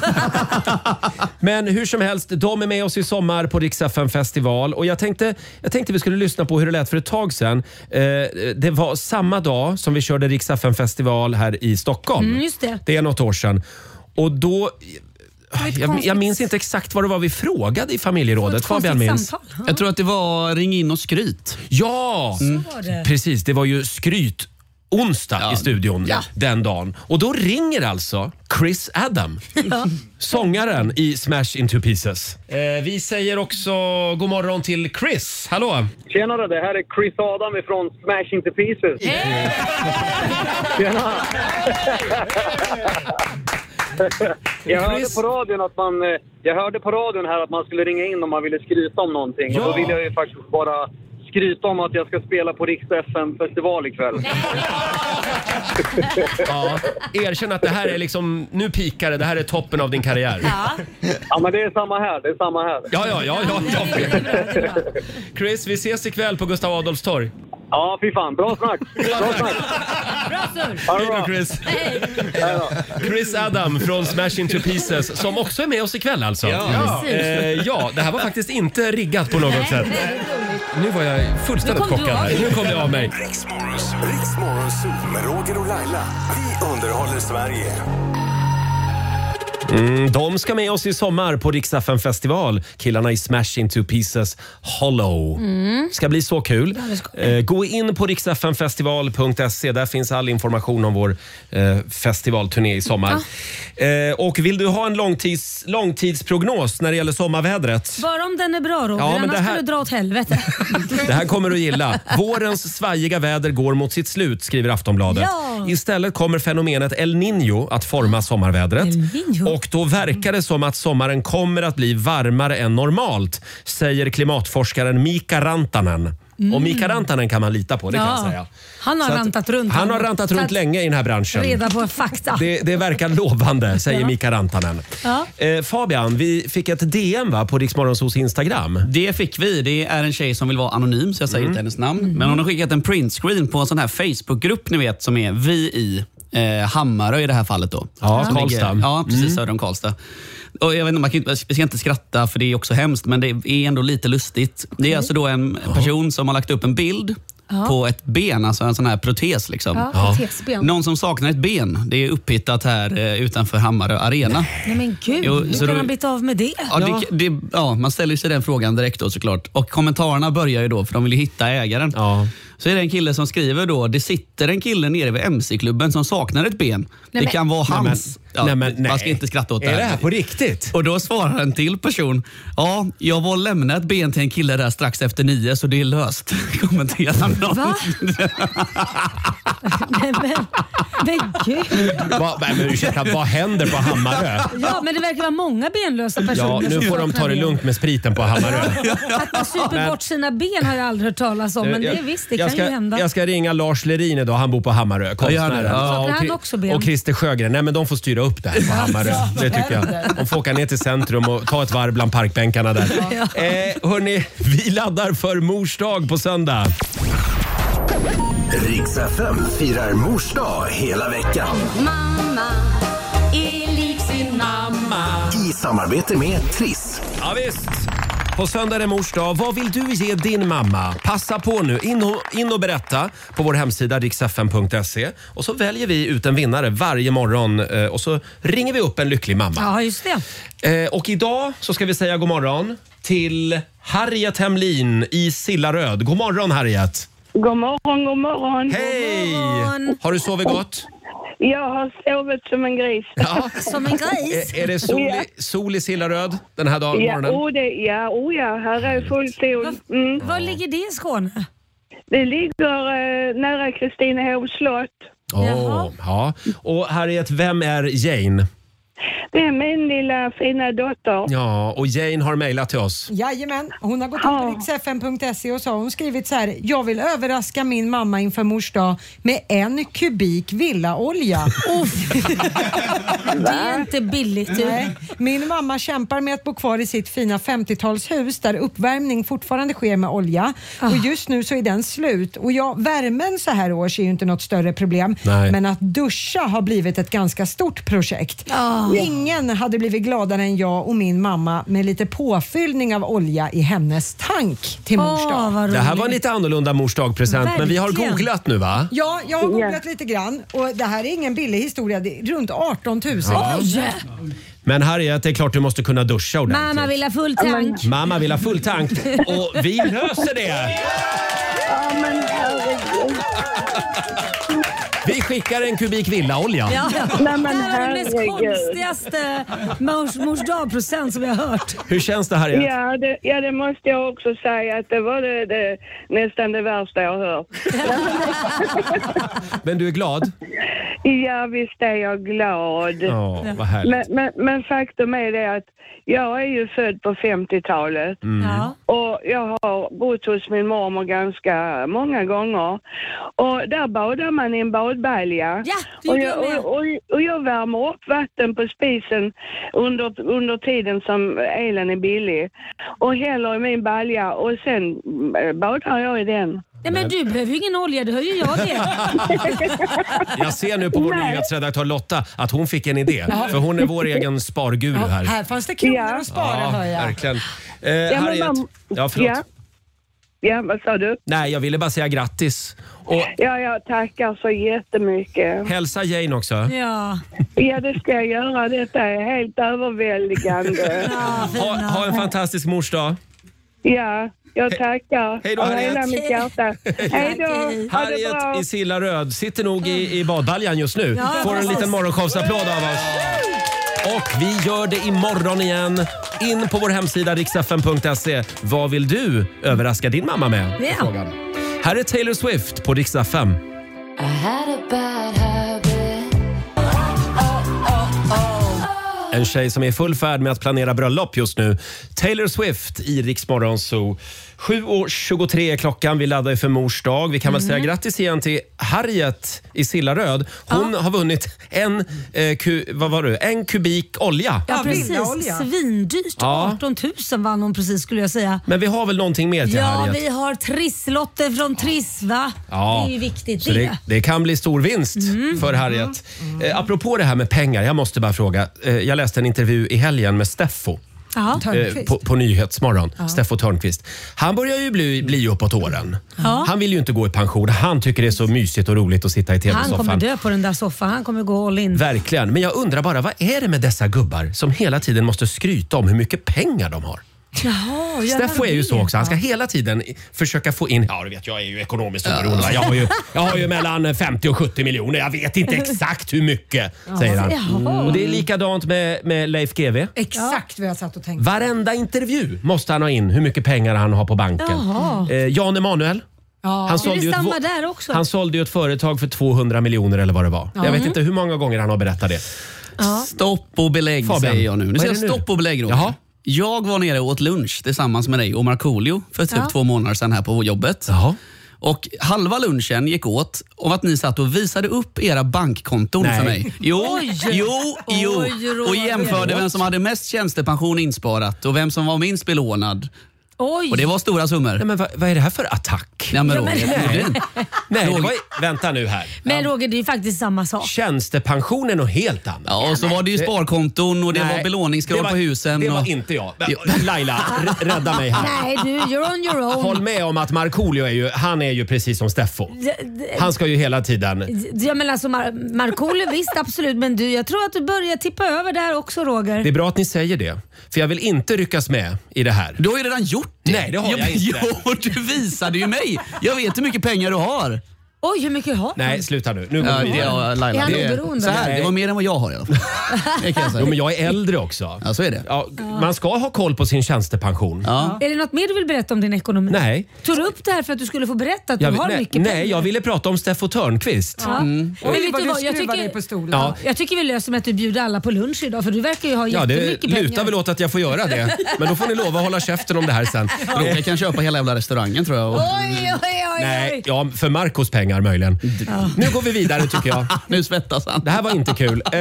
S1: Men hur som helst, de är med oss i sommar på Rix F M festival och jag tänkte, jag tänkte vi skulle lyssna på hur det lät för ett tag sedan. Eh, det var samma dag som vi körde Rix F M festival här i Stockholm.
S2: Mm, just det.
S1: Det är något år sedan. Och då Jag, jag minns inte exakt vad det var vi frågade i familjerådet. Fabian minns.
S2: Samtal.
S9: Jag tror att det var ring in och skryt.
S1: Ja,
S2: Mm. var det.
S1: precis. Det var ju skryt onsdag
S9: Ja.
S1: i studion
S9: Ja.
S1: den dagen. Och då ringer alltså Chris Adam, sångaren i Smash Into Pieces. Eh, vi säger också god morgon till Chris. Hallå!
S7: Tjenare, det här är Chris Adam ifrån Smash Into Pieces. Tjena! Jag hörde på radion att man, eh, jag hörde på radion här att man skulle ringa in om man ville skryta om någonting.
S1: Ja.
S7: Och då vill jag ju faktiskt bara skryta om att jag ska spela på Rix F M-festival ikväll.
S1: Ja, erkänn att det här är liksom, nu pikar det, det här är toppen av din karriär.
S2: Ja.
S7: Ja, men det är samma här, det är samma här.
S1: Ja, ja, ja, ja, ja.
S2: Det är bra, det är bra.
S1: Chris, vi ses ikväll på Gustav Adolfs torg.
S7: Ja, fy fan. Bra snack. Bra snack.
S2: Bra surr.
S7: Ha det
S1: Hej då,
S7: bra.
S1: Chris.
S2: Hej.
S7: Hej då.
S1: Chris Adam från Smash Into Pieces som också är med oss ikväll alltså.
S9: Ja.
S1: Eh, ja, det här var faktiskt inte riggat på något
S2: Nej,
S1: sätt.
S2: det är roligt.
S1: Nu var jag fullständigt
S2: Nu kom du
S1: chockad här.
S2: av.
S1: Nu kom jag av mig.
S6: Riksmorgon Zoo med Roger och Laila. Vi underhåller Sverige.
S1: Mm, de ska med oss i sommar på Rix F M-festival. Killarna i Smash Into Pieces Hollow. Ska bli så kul.
S2: det ska
S1: Eh, gå in på riks f m festival punkt se. Där finns all information om vår eh, festivalturné i sommar. Eh, och vill du ha en långtids, långtidsprognos när det gäller sommarvädret?
S2: Bara om den är bra, Roger.
S1: Ja, men
S2: Annars
S1: det här-
S2: ska du dra åt helvete.
S1: Det här kommer du gilla. Vårens svajiga väder går mot sitt slut, skriver Aftonbladet.
S2: Ja.
S1: Istället kommer fenomenet El Niño att forma sommarvädret.
S2: El Niño.
S1: Och då verkar det som att sommaren kommer att bli varmare än normalt, säger klimatforskaren Mika Rantanen. Och Mika Rantanen kan man lita på, det kan jag säga.
S2: Han har
S1: Så att-
S2: rantat runt.
S1: Han har rantat runt
S2: Så att
S1: länge i den här branschen.
S2: Reda på fakta.
S1: Det, det verkar lovande, säger
S2: Ja.
S1: Mika Rantanen.
S2: Ja.
S1: Eh, Fabian, vi fick ett D M va, på Rix Morgonzoos Instagram.
S9: Det fick vi. Det är en tjej som vill vara anonym så jag säger
S1: Mm.
S9: inte hennes namn. Men hon har skickat en printscreen på en sån här Facebookgrupp ni vet som är vi i eh, Hammarö i det här fallet då.
S1: Ja,
S9: Som
S1: Karlstad.
S9: ligger- Ja, precis
S1: Mm.
S9: söder om Karlstad. Och jag vet inte, man kan, inte- vi ska inte skratta för det är också hemskt men det är ändå lite lustigt. Det är alltså då en person som har lagt upp en bild
S2: Ja.
S9: på ett ben, alltså en sån här protes liksom.
S2: Ja, protesben.
S9: Någon som saknar ett ben. Det är upphittat här eh, utanför Hammarö arena.
S2: Nej men gud,
S9: Jo,
S2: hur
S9: så
S2: kan
S9: då-
S2: han blivit av med det?
S9: Ja, det, det, ja, man ställer sig den frågan direkt då såklart. Och kommentarerna börjar ju då för de vill ju hitta ägaren.
S1: Ja.
S9: Så är det en kille som skriver då, det sitter en kille nere vid M C-klubben som saknar ett ben. det
S2: men-
S9: kan vara
S1: Nej,
S9: hans.
S1: men-
S9: Ja,
S1: nej, men nej.
S9: Man ska inte skratta åt det
S1: Är
S9: här.
S1: det här på riktigt?
S9: Och då svarar en till person, ja, jag var och lämnade ett ben till en kille där strax efter nio så det är löst. Kommenterar någon.
S2: Va? Nej, men, men gud.
S1: Va, nej, men ursäkta, vad händer på Hammarö?
S2: Ja, men det verkar vara många benlösa personer
S1: Ja, nu
S2: som
S1: får de
S2: saknar
S1: ta det
S2: ben.
S1: lugnt med spriten på Hammarö.
S2: Att man super bort sina ben har jag aldrig hört talas om, men det är visst, det
S1: jag
S2: kan
S1: ska,
S2: ju hända.
S1: Jag ska ringa Lars Lerin idag, han bor på Hammarö, konstnären.
S9: Ja,
S1: Ja,
S2: Saknar
S1: och,
S2: han
S1: Kri-
S2: också ben?
S1: och Christer Sjögren, nej men de får styra upp det här på Hammarö. Det tycker jag. De får åka ner till centrum och ta ett varv bland parkbänkarna där. Eh, hörni, vi laddar för mors dag på söndag.
S6: Rix F M firar mors dag hela veckan.
S5: Mamma är lik sin mamma.
S6: I samarbete med Triss.
S1: Ja, visst. På söndag är det mors dag. Vad vill du ge din mamma? Passa på nu. In och, in och berätta på vår hemsida riks f m punkt se. Och så väljer vi ut en vinnare varje morgon eh, och så ringer vi upp en lycklig mamma.
S2: Ja, just det.
S1: Eh, och idag så ska vi säga god morgon till Harriet Hemlin i Sillaröd. God morgon Harriet.
S10: God morgon, god morgon.
S1: Hej!
S2: morgon.
S1: Har du sovit gott?
S10: Jag har sovit som en gris.
S1: Ja.
S2: Som en gris.
S1: Är, är det sol i, sol i Sillaröd den här dagen,
S10: Ja,
S1: morgonen?
S10: oh, det, ja, oh ja, här är full sol. Mm.
S2: Var ligger det i Skåne?
S10: Det ligger eh, nära Kristinehovs slott.
S1: Åh,
S2: Jaha.
S1: ja. Och Harriet, vem är Jane?
S10: Det är min lilla fina dotter.
S1: Ja, och Jane har mejlat till oss.
S4: Jajamän, hon har gått in
S10: Ja.
S4: på riks f m punkt se och så har hon skrivit så här: jag vill överraska min mamma inför mors dag med en kubik villaolja.
S2: Det är inte billigt. Du.
S4: Nej. Min mamma kämpar med att bo kvar i sitt fina femtiotalshus där uppvärmning fortfarande sker med olja.
S2: Ah.
S4: Och just nu så är den slut. Och ja, värmen så här års är ju inte något större problem.
S1: Nej.
S4: Men att duscha har blivit ett ganska stort projekt.
S2: Ah.
S4: Ingen hade blivit gladare än jag och min mamma med lite påfyllning av olja i hennes tank till mors
S2: Åh,
S4: dag.
S2: vad roligt.
S1: Det här var en lite annorlunda mors dag-present, men vi har
S2: Verkligen.
S1: googlat nu va?
S4: Ja, jag har googlat lite grann och det här är ingen billig historia. Det är runt arton tusen.
S2: Oj!
S1: Men Harriet, det är klart du måste kunna duscha ordentligt.
S2: Mamma vill ha full tank.
S1: Mamma vill ha full tank och vi löser det.
S10: Ja, men herregud.
S1: Vi skickar en kubik villaolja.
S2: Ja, ja.
S10: Nej, men
S2: det här är den mest
S10: herregud.
S2: konstigaste mors, mors dagprocent som jag har hört.
S1: Hur känns det, Harriet?
S10: Ja det, ja, det måste jag också säga att det var det, det, nästan det värsta jag har hört.
S1: Men du är glad?
S10: Ja, visst är jag glad.
S1: Ja, vad härligt.
S10: Men, men, men faktum är det att jag är ju född på femtiotalet
S1: Mm.
S2: Ja.
S10: och jag har bott hos min mormor ganska många gånger. Och där badar man i en badbalja.
S2: Ja, det
S10: och,
S2: gjorde
S10: jag,
S2: jag med.
S10: och, och, och jag värmer upp vatten på spisen under, under tiden som elen är billig. Och häller i min balja och sen eh, badar jag i den.
S2: Nej, men du behöver ju ingen olja, det hör ju jag det.
S1: Jag ser nu på vår
S10: Nej.
S1: nyhetsredaktör Lotta att hon fick en idé. För hon är vår egen sparguru
S4: Ja,
S1: här.
S4: här fanns det kronor
S10: Ja.
S4: att spara,
S1: Ja,
S4: hör jag.
S1: verkligen. Eh,
S10: men
S1: Harriet,
S10: man-
S1: ja förlåt.
S10: Ja. Ja, vad sa du?
S1: Nej, jag ville bara säga grattis. Och
S10: Ja, jag tackar så jättemycket.
S1: hälsa Jane också.
S2: Ja.
S10: Ja, det ska jag göra. Detta är helt överväldigande.
S2: Ja,
S1: Ha,
S2: fina.
S1: ha en fantastisk mors dag.
S10: Ja, jag tackar.
S1: Hej då,
S10: av
S1: Harriet.
S10: hela mitt hjärta. Hej då. Ha det
S1: Harriet
S10: bra.
S1: i Sillaröd sitter nog i, i badbaljan just nu.
S2: Ja,
S1: Får en
S2: precis.
S1: liten morgonshowsapplåd av oss. Och vi gör det imorgon igen. In på vår hemsida riks f m punkt se. Vad vill du överraska din mamma med?
S2: Ja.
S1: Frågan. Här är Taylor Swift på Riks F M.
S5: I had a bad habit.
S1: En tjej som är i full färd med att planera bröllop just nu. Taylor Swift i Rix Morgon Zoo. sju och tjugotre är klockan. Vi laddar för mors dag. Vi kan väl säga grattis igen till Harriet i Sillaröd. Hon har vunnit en, eh, ku, vad var det? en kubik olja.
S2: Ja,
S4: Ja,
S2: precis.
S4: villaolja.
S2: Svindyrt.
S1: Ja.
S2: arton tusen vann hon precis, skulle jag säga.
S1: Men vi har väl någonting mer till
S2: Ja,
S1: Harriet?
S2: vi har trisslotter från Triss, va?
S1: Ja.
S2: Det är ju viktigt
S1: Så
S2: det.
S1: det, det kan bli stor vinst för Harriet. Eh, apropå det här med pengar, jag måste bara fråga. Eh, jag läste en intervju i helgen med Steffo.
S2: Ja.
S1: Eh,
S4: Törnqvist.
S1: på, på Nyhetsmorgon. Steffo Törnqvist. Han börjar ju bli, bli uppåt åren.
S2: Ja.
S1: Han vill ju inte gå i pension. Han tycker det är så mysigt och roligt att sitta i
S2: Han kommer
S1: tv-soffan.
S2: dö på den där soffan. Han kommer gå all in.
S1: Verkligen. Men jag undrar bara, vad är det med dessa gubbar som hela tiden måste skryta om hur mycket pengar de har?
S2: Jaha, gör
S1: Steffo
S2: han
S1: är ju
S2: det?
S1: så också. Han ska hela tiden försöka få in... Ja, du vet, jag är ju ekonomiskt oberoende. va? Jag har ju, jag har ju mellan femtio och sjuttio miljoner. Jag vet inte exakt hur mycket, säger han.
S2: Jaha.
S1: Och det är likadant med, med Leif G W.
S4: Exakt vad jag satt och tänkte.
S1: Varenda intervju måste han ha in hur mycket pengar han har på banken.
S2: Jaha.
S1: Eh, Jan Emanuel.
S4: Ja.
S1: Han
S2: Är
S1: sålde,
S2: det
S1: ju ett,
S2: samma
S1: vo-
S2: där också?
S1: han sålde ju ett företag för tvåhundra miljoner eller vad det var. Jag vet inte hur många gånger han har berättat det.
S9: Stopp och belägg
S1: Fabian,
S9: säger jag nu. Nu
S1: vad är
S9: säger
S1: det
S9: jag
S1: nu?
S9: stopp och belägg, Roger.
S1: Jaha.
S9: Jag var nere och åt lunch tillsammans med dig och Markoolio för typ
S2: Ja.
S9: två månader sedan här på jobbet.
S1: Jaha.
S9: Och halva lunchen gick åt om att ni satt och visade upp era bankkonton
S1: Nej.
S9: för mig. Jo,
S2: Oj.
S9: jo, jo.
S2: Oj, Roger.
S9: Och jämförde vem som hade mest tjänstepension insparat och vem som var minst belånad.
S2: Oj.
S9: Och det var stora summor.
S1: Nej, men vad, vad är det här för attack?
S9: Ja, men
S2: Ja, men-
S9: Roger,
S1: Nej.
S9: det-
S1: Nej, det var, vänta nu här.
S2: Men Roger, det är ju faktiskt samma sak.
S1: Tjänstepension är något helt annat.
S9: Ja, och så var det ju sparkonton och det
S1: Nej,
S9: var belåningsgrad
S1: det var-
S9: på husen.
S1: Det var
S9: och...
S1: inte jag. Laila, r- rädda mig här.
S2: Nej du, you're on your own.
S1: Håll med om att Markoolio är ju, han är ju precis som Steffo. Han ska ju hela tiden...
S2: Jag menar alltså Mar- Markoolio visst absolut, men du, jag tror att du börjar tippa över där också, Roger.
S1: Det är bra att ni säger det. För jag vill inte ryckas med i det här.
S9: Du har ju redan gjort det.
S1: Nej, det har jag inte.
S9: Jo, du visade ju mig. Jag vet hur mycket pengar du har.
S2: Oj, hur mycket har
S1: Nej, sluta nu. Nu går
S9: Ja,
S1: vi
S9: det,
S1: vidare.
S9: ja, Laila,
S2: Är han
S9: det,
S2: oberoende?
S9: så här,
S1: Nej.
S9: det var mer än vad jag har i alla fall. Det kan jag säga.
S1: Jo, men jag är äldre också.
S9: Ja, så är det.
S1: Ja, man ska ha koll på sin tjänstepension.
S9: Ja.
S2: Är det något mer du vill berätta om din ekonomi?
S1: Nej.
S2: Tog du upp det här för att du skulle få berätta att
S1: Jag,
S2: du har
S1: nej,
S2: mycket pengar?
S1: nej, jag ville prata om Steffo Törnqvist.
S2: Ja. Men vet
S4: Oj, vad
S2: du
S4: du
S2: vad, jag
S4: skruvar dig
S2: tycker,
S4: på stolen.
S1: Ja.
S2: jag tycker vi löser med att du bjuder alla på lunch idag, för du verkar ju ha
S1: Ja, det
S2: jättemycket pengar.
S1: lutar väl åt att jag får göra det. Men då får ni lova att hålla käften om det här sen.
S9: Roger kan köpa hela jävla restaurangen tror jag. Och...
S2: Oj, oj, oj,
S1: Nej,
S2: oj.
S1: ja, för Marcos pengar möjligen. Nu går vi vidare tycker jag.
S9: Nu svettas han.
S1: Det här var inte kul. Eh,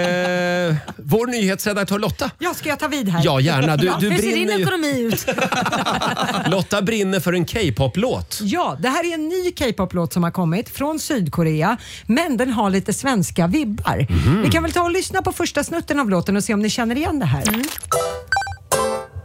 S1: vår nyhetsredaktör Lotta.
S4: Ja, ska jag ta vid här?
S1: Ja, gärna. Du, du
S2: Hur ser din
S1: brinner ju,
S2: ekonomi ut?
S1: Lotta brinner för en K-pop-låt.
S4: Ja, det här är en ny K-pop-låt som har kommit från Sydkorea, men den har lite svenska vibbar. Vi kan väl ta och lyssna på första snutten av låten och se om ni känner igen det här.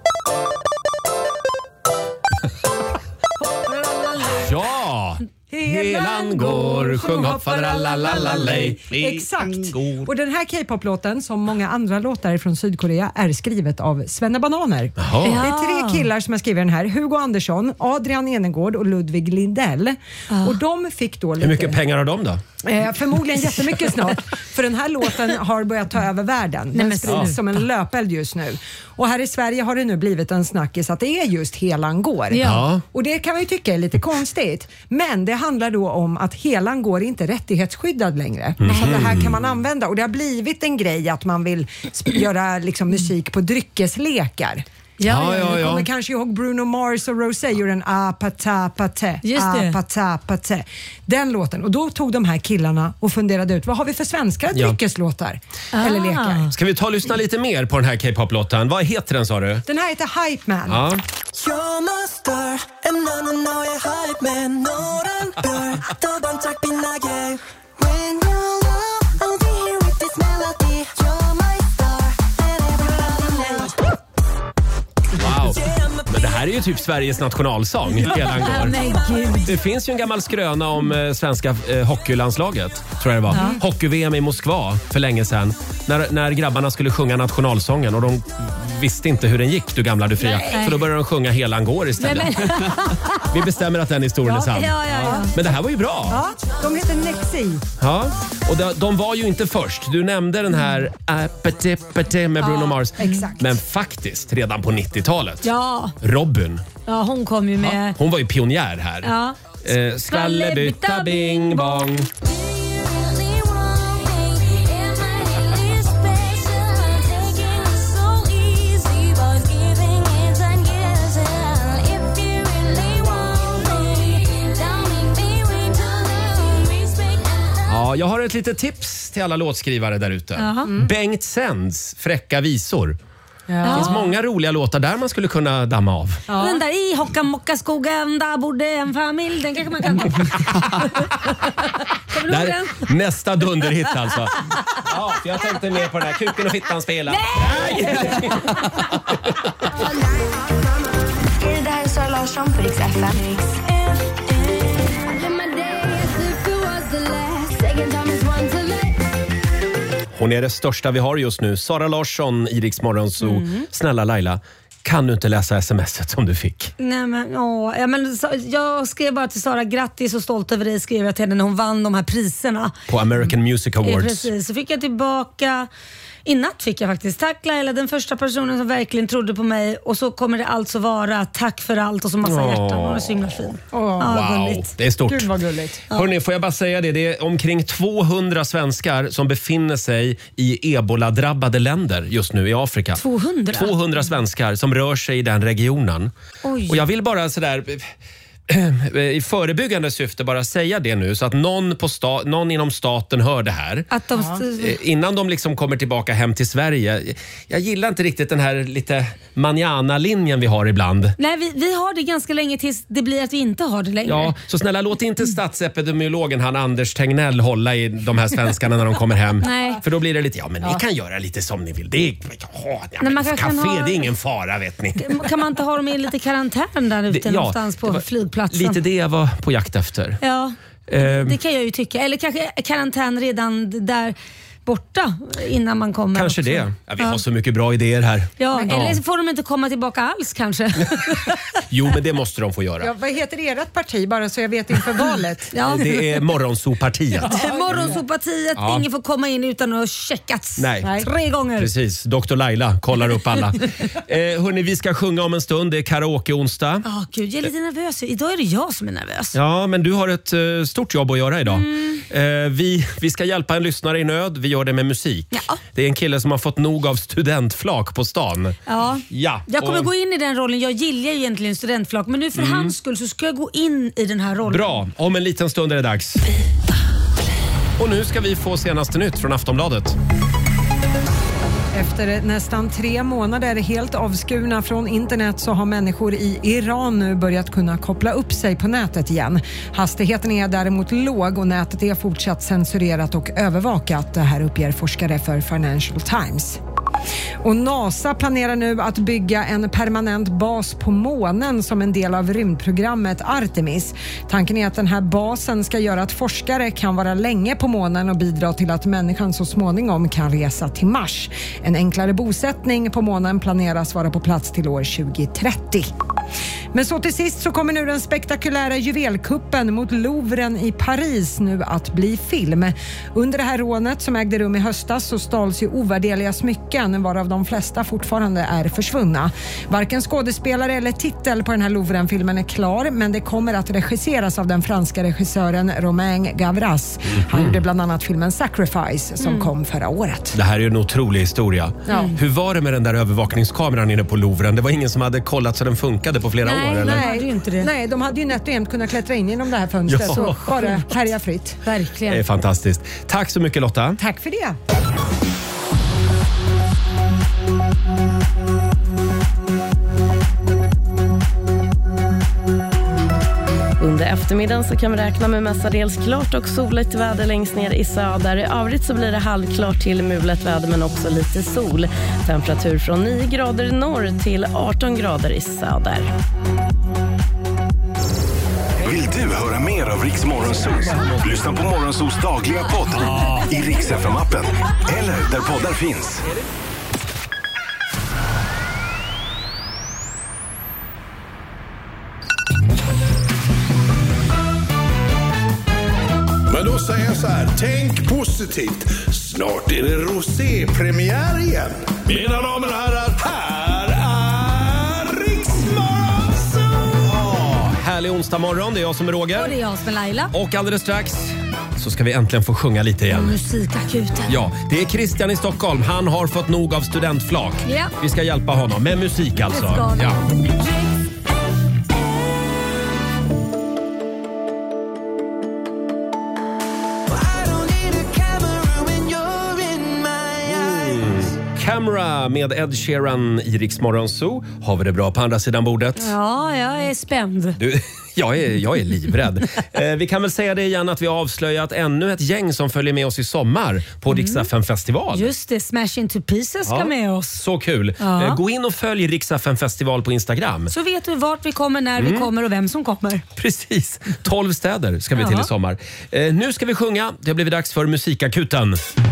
S1: Ja!
S4: Hela
S1: Helan går, sjung hopp faderalalalej.
S4: Exakt. Och den här K-pop-låten, som många andra låtar från Sydkorea, är skrivet av Svenne Bananer.
S1: Jaha.
S4: Det är tre killar som har skrivit den här. Hugo Andersson, Adrian Enegård och Ludvig Lindell. Och de fick då lite...
S1: Hur mycket pengar har de då?
S4: Eh, förmodligen jättemycket snart. För den här låten har börjat ta över världen. Den
S2: Nej,
S4: sprids som en löpeld just nu. Och här i Sverige har det nu blivit en snackis att det är just Helan går.
S1: Ja.
S4: Och det kan man ju tycka är lite konstigt. Men det handlar då om att Helan går inte rättighetsskyddad längre.
S1: Mm.
S4: Så det här kan man använda. Och det har blivit en grej att man vill sp- göra liksom, musik på dryckeslekar.
S1: Ja, ja,
S4: Du
S1: ja.
S4: kommer kanske ihåg Bruno Mars och Rosé gjorde en apatapate,
S2: Just det.
S4: apatapate. Den låten. Och då tog de här killarna och funderade ut, vad har vi för svenska
S1: Ja.
S4: dryckeslåtar? Eller lekar.
S1: Ska vi ta och lyssna lite mer på den här K-pop-låten? Vad heter den, sa du?
S4: Den här heter Hype Man.
S1: Ja.
S3: You're my star, and 나는 너의 hype man. 너란 별, 더 반짝빛나게. When you love, I'll be here with this melody. You're my star, and everybody knows.
S1: Wow. Men det här är ju typ Sveriges nationalsång. Helan går.
S2: Men gud.
S1: Det finns ju en gammal skröna om eh, svenska eh, hockeylandslaget, tror jag det var. Hockey-V M i Moskva för länge sedan. När, när grabbarna skulle sjunga nationalsången och de visste inte hur den gick, du gamla, du fria.
S2: Nej.
S1: Så då började de sjunga Helan går istället.
S2: Nej, men-
S1: Vi bestämmer att den historien är sann.
S2: Ja, ja, ja.
S1: Men det här var ju bra.
S4: Ja, de heter Nexi.
S1: Ja. Och de, de var ju inte först. Du nämnde den här Apatipati med Bruno
S4: Ja,
S1: Mars.
S4: exakt.
S1: Men faktiskt redan på nittiotalet.
S2: Ja,
S1: Robin.
S2: ja, hon kom ju med...
S1: Hon var ju pionjär här.
S2: Ja.
S1: Eh, Skvallebytta bing bong. Ja, jag har ett litet tips till alla låtskrivare där ute.
S2: Jaha.
S1: Bengt Sends Fräcka visor. Det finns många roliga låtar där man skulle kunna damma av.
S2: Den där i Hockamockaskogen, där bodde en familj. Den kanske man kan ta. Kommer du ihåg
S1: Där,
S2: den?
S1: nästa dunderhit alltså. Ja, för jag tänkte mer på den här Kuken och fittan spela. Nej!
S5: Det här är Sara Larsson på Rix F M.
S1: Hon är det största vi har just nu. Sara Larsson i Rix Morgon Zoo.
S2: Mm.
S1: Snälla Laila, kan du inte läsa smset som du fick?
S2: Nej, men, åh, ja, men, så, jag skrev bara till Sara, grattis och stolt över dig, skrev jag till henne när hon vann de här priserna.
S1: På American Music
S2: Ja,
S1: Awards.
S2: precis, så fick jag tillbaka. I natt fick jag faktiskt. Tack Laila, den första personen som verkligen trodde på mig. Och så kommer det alltså vara tack för allt och så massa
S1: Åh.
S2: hjärtan. Hon är så himla fin. Ja,
S1: Wow,
S2: gulligt.
S1: det är stort.
S4: Gud vad gulligt.
S1: Hörrni, får jag bara säga det. Det är omkring tvåhundra svenskar som befinner sig i ebola-drabbade länder just nu i Afrika.
S2: tvåhundra?
S1: tvåhundra svenskar som rör sig i den regionen.
S2: Oj.
S1: Och jag vill bara sådär i förebyggande syfte bara säga det nu så att någon, på sta- någon inom staten hör det här.
S2: Att de...
S1: Eh, Innan de liksom kommer tillbaka hem till Sverige. Jag gillar inte riktigt den här lite manjana-linjen vi har ibland.
S2: Nej, vi, vi har det ganska länge tills det blir att vi inte har det längre.
S1: Ja, så snälla låt inte statsepidemiologen han Anders Tegnell hålla i de här svenskarna när de kommer hem.
S2: Nej.
S1: För då blir det lite, ja men ni kan göra lite som ni vill. Det är, ja, ja,
S2: Nej,
S1: men
S2: man kanske
S1: kafé,
S2: kan ha-
S1: det är ingen fara vet ni.
S2: Kan man inte ha dem i lite karantän där ute
S1: Det- ja,
S2: någonstans på
S1: det var
S2: flygplatsen?
S1: Lite det jag var på jakt efter.
S2: Ja,
S1: Eh,
S2: det kan jag ju tycka. Eller kanske karantän redan där borta innan man kommer.
S1: kanske
S2: också.
S1: det. Ja, vi
S2: Ja.
S1: har så mycket bra idéer här.
S2: Ja,
S1: Ja.
S2: eller så får de inte komma tillbaka alls kanske.
S1: Jo, men det måste de få göra.
S4: Ja, vad heter ert parti bara så jag vet inför valet?
S2: Ja.
S1: Det är Morgonsopartiet.
S2: Morgonsopartiet,
S1: Ja.
S2: ingen får komma in utan att ha checkats
S1: Nej.
S2: tre gånger.
S1: Precis, doktor Laila kollar upp alla. eh, hörni, vi ska sjunga om en stund. Det är karaoke-onsdag.
S2: Ja, gud, jag är lite nervös. Idag är det jag som är nervös.
S1: Ja, men du har ett eh, stort jobb att göra idag.
S2: Mm.
S1: Eh, vi, vi ska hjälpa en lyssnare i nöd. Vi gör det med musik.
S2: Ja.
S1: Det är en kille som har fått nog av studentflak på stan.
S2: Ja.
S1: Ja,
S2: Jag kommer
S1: och-
S2: gå in i den rollen. Jag gillar ju egentligen studentflak, men nu för hans skull så ska jag gå in i den här rollen.
S1: Bra, om en liten stund är det dags. Och nu ska vi få senaste nytt från Aftonbladet.
S4: Efter nästan tre månader helt avskurna från internet så har människor i Iran nu börjat kunna koppla upp sig på nätet igen. Hastigheten är däremot låg och nätet är fortsatt censurerat och övervakat. Det här uppger forskare för Financial Times. Och NASA planerar nu att bygga en permanent bas på månen som en del av rymdprogrammet Artemis. Tanken är att den här basen ska göra att forskare kan vara länge på månen och bidra till att människan så småningom kan resa till Mars. En enklare bosättning på månen planeras vara på plats till år tjugo trettio. Men så till sist så kommer nu den spektakulära juvelkuppen mot Louvren i Paris nu att bli film. Under det här rånet som ägde rum i höstas så stals ju ovärderliga smycken varav de flesta fortfarande är försvunna. Varken skådespelare eller titel på den här Louvren-filmen är klar, men det kommer att regisseras av den franska regissören Romain Gavras. Han gjorde bland annat filmen Sacrifice som mm. kom förra året.
S1: Det här är ju en otrolig historia.
S4: Ja.
S1: Hur var det med den där övervakningskameran inne på Louvren? Det var ingen som hade kollat så den funkade på flera
S2: nej,
S1: år, eller?
S2: Nej, det inte det.
S4: Nej, de hade ju nätt och jämt kunnat klättra in genom det här fönstret
S1: Ja.
S4: så bara härja fritt.
S2: Verkligen.
S1: Det är fantastiskt. Tack så mycket, Lotta.
S4: Tack för det.
S11: Under eftermiddagen så kan vi räkna med mestadels klart och soligt väder längst ner i söder. I övrigt så blir det halvklart till mulet väder men också lite sol. Temperatur från nio grader i norr till arton grader i söder.
S6: Vill du höra mer av Rix Morgonzoo? Lyssna på Morgonzoos dagliga podd i Rix F M-appen eller där poddar finns.
S12: Men då säger jag så här, tänk positivt. Snart är det rosé-premiär igen. Mina damer och herrar, här är Rix Morgonzoo!
S1: Härlig onsdag morgon, det är jag som är Roger.
S2: Och det är jag som är Laila.
S1: Och alldeles strax så ska vi äntligen få sjunga lite igen.
S2: Musikakuten.
S1: Ja, det är Christian i Stockholm. Han har fått nog av studentflak.
S2: Ja.
S1: Vi ska hjälpa honom med musik alltså.
S2: Det ska
S1: Ja. Camera med Ed Sheeran i Rix Morgonzoo. Har vi det bra på andra sidan bordet?
S2: Ja, jag är spänd.
S1: Du, jag, är, jag är livrädd. eh, vi kan väl säga det igen att vi har avslöjat ännu ett gäng som följer med oss i sommar på mm. Rix F M-festival.
S2: Just det, Smash Into Pieces ska
S1: ja,
S2: med oss.
S1: Så kul.
S2: Ja.
S1: Eh, gå in och följ Rix F M-festival på Instagram.
S2: Så vet du vart vi kommer, när
S1: Mm.
S2: vi kommer och vem som kommer.
S1: Precis. tolv städer ska vi
S2: Ja.
S1: till i sommar. Eh, nu ska vi sjunga. Det har blivit dags för musikakuten.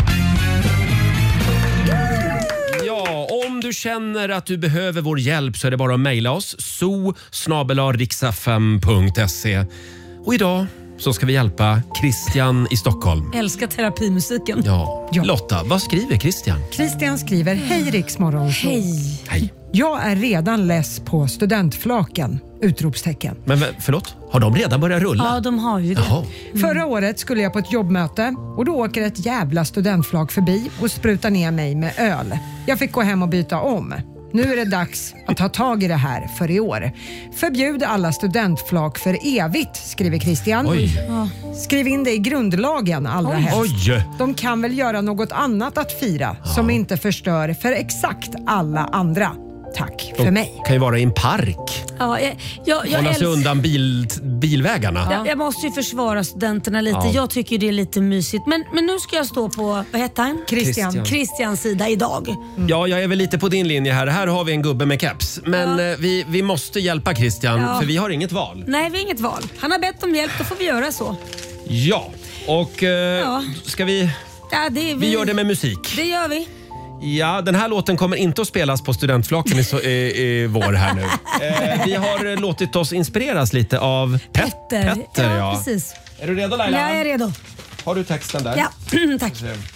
S1: Om du känner att du behöver vår hjälp så är det bara att mejla oss. so snabel-a riksfm punkt se. Och idag så ska vi hjälpa Christian i Stockholm.
S2: Älskar terapimusiken.
S1: Ja.
S4: Ja.
S1: Lotta, vad skriver Christian?
S4: Christian skriver, hej Rix Morgonzoo.
S2: Hej.
S1: Hej.
S4: Jag är redan less på studentflaken. Utropstecken.
S1: Men vä- förlåt, har de redan börjat rulla?
S2: Ja, de har ju det.
S1: Jaha.
S4: Förra året skulle jag på ett jobbmöte och då åker ett jävla studentflak förbi och sprutar ner mig med öl. Jag fick gå hem och byta om. Nu är det dags att ta tag i det här för i år. Förbjud alla studentflak för evigt, skriver Christian.
S1: Oj.
S4: Skriv in det i grundlagen allra
S1: Oj.
S4: helst.
S1: Oj.
S4: De kan väl göra något annat att fira som inte förstör för exakt alla andra. Tack för mig.
S1: Kan ju vara i en park.
S2: Ja, jag, jag, jag,
S1: Hålla sig
S2: älsk-
S1: undan bil, bilvägarna.
S2: jag, jag måste ju försvara studenterna lite.
S1: Ja.
S2: Jag tycker det är lite mysigt. Men, men nu ska jag stå på, vad heter han?
S4: Christian.
S1: Christian.
S2: Christians sida idag.
S1: Ja, jag är väl lite på din linje här. Här har vi en gubbe med keps. Men
S2: Ja.
S1: eh, vi, vi måste hjälpa Christian
S2: Ja.
S1: för vi har inget val.
S2: Nej, vi har inget val. Han har bett om hjälp, då får vi göra så.
S1: Ja, och eh,
S2: Ja.
S1: ska vi...
S2: Ja, det är vi.
S1: Vi gör det med musik.
S2: Det gör vi.
S1: Ja, den här låten kommer inte att spelas på studentflaken i, så, i, i vår här nu. Eh, vi har eh, låtit oss inspireras lite av Pet-
S2: Petter.
S1: Petter
S2: Ja,
S1: ja.
S2: precis.
S1: Är du redo Laila?
S2: Jag är redo.
S1: Har du texten där?
S2: Ja, tack.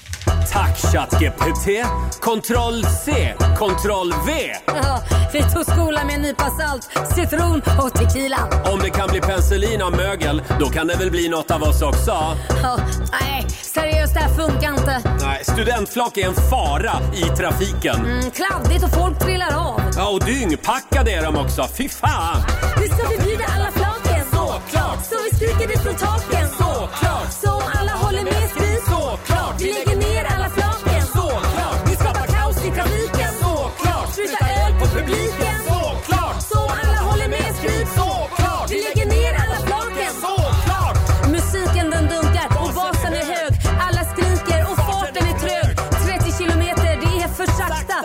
S13: Tack ChatGPT. Kontroll C. Kontroll V.
S14: Ja, vi tog skolan med en nypa salt, citron och tequila.
S13: Om det kan bli penicillin av mögel, då kan det väl bli något av oss också.
S14: Ja, nej, seriöst, det här funkar inte.
S13: Nej, studentflak är en fara i trafiken.
S14: Mm, kladdigt och folk trillar av.
S13: Ja, och dyngpackade är de också. Fy fan!
S14: Vi ska förbjuda alla flaken.
S13: Såklart!
S14: Så vi skriker det från taken.
S13: Såklart!
S14: Så om alla håller med skrik.
S13: Såklart!
S14: Vi lägger ner alla flaken.
S13: Såklart!
S14: Vi skapar kaos i trafiken.
S13: Såklart!
S14: Spruta öl på publiken.
S13: Såklart!
S14: Så om alla håller med skrik.
S13: Såklart!
S14: Vi lägger ner alla flaken.
S13: Såklart!
S14: Musiken den dunkar och basen är hög. Alla skriker och farten är trög. trettio kilometer, det är för sakta.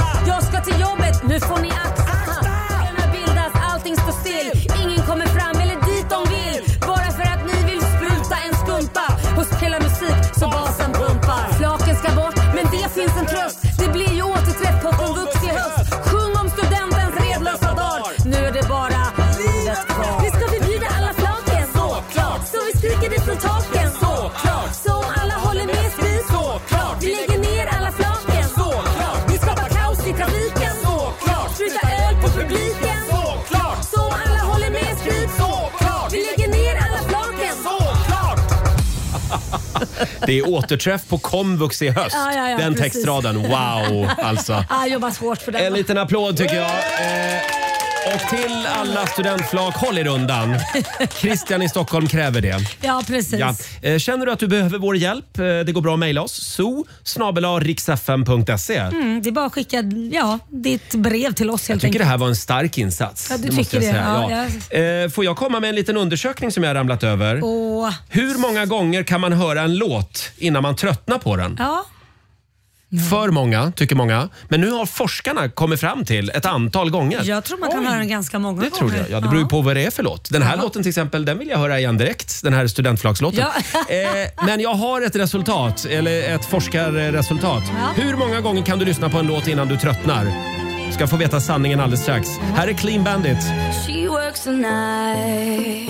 S1: Det är återträff på komvux i höst.
S2: Ja, ja, ja,
S1: den
S2: precis.
S1: textraden, wow alltså.
S2: Ja, jobbat hårt för det.
S1: En liten applåd tycker jag. Eh, och till alla studentflak, håll er undan. Christian i Stockholm kräver det.
S2: Ja, precis.
S1: Ja. Eh, känner du att du behöver vår hjälp? Eh, det går bra att mejla oss. so snabel-a riksfm punkt se.
S2: Mm, det är bara att skicka ja, ditt brev till oss helt
S1: Jag tycker
S2: enkelt.
S1: det här var en stark insats.
S2: Ja, du
S1: måste
S2: tycker
S1: jag
S2: det.
S1: säga.
S2: Ja,
S1: Ja. Eh, får jag komma med en liten undersökning som jag har ramlat över?
S2: Åh.
S1: Hur många gånger kan man höra en låt innan man tröttnar på den?
S2: Ja.
S1: För många, tycker många. Men nu har forskarna kommit fram till ett antal gånger.
S2: Jag tror man kan
S1: Oj.
S2: höra den ganska många
S1: Det
S2: gånger.
S1: tror jag. Ja, det beror ju på vad det är för låt. Den här
S2: Ja.
S1: låten till exempel, den vill jag höra igen direkt. Den här studentflakslåten.
S2: Ja.
S1: eh, men jag har ett resultat, eller ett forskarresultat.
S2: Ja.
S1: Hur många gånger kan du lyssna på en låt innan du tröttnar? Ska få veta sanningen alldeles strax. Här är Clean Bandit.
S14: She works the night.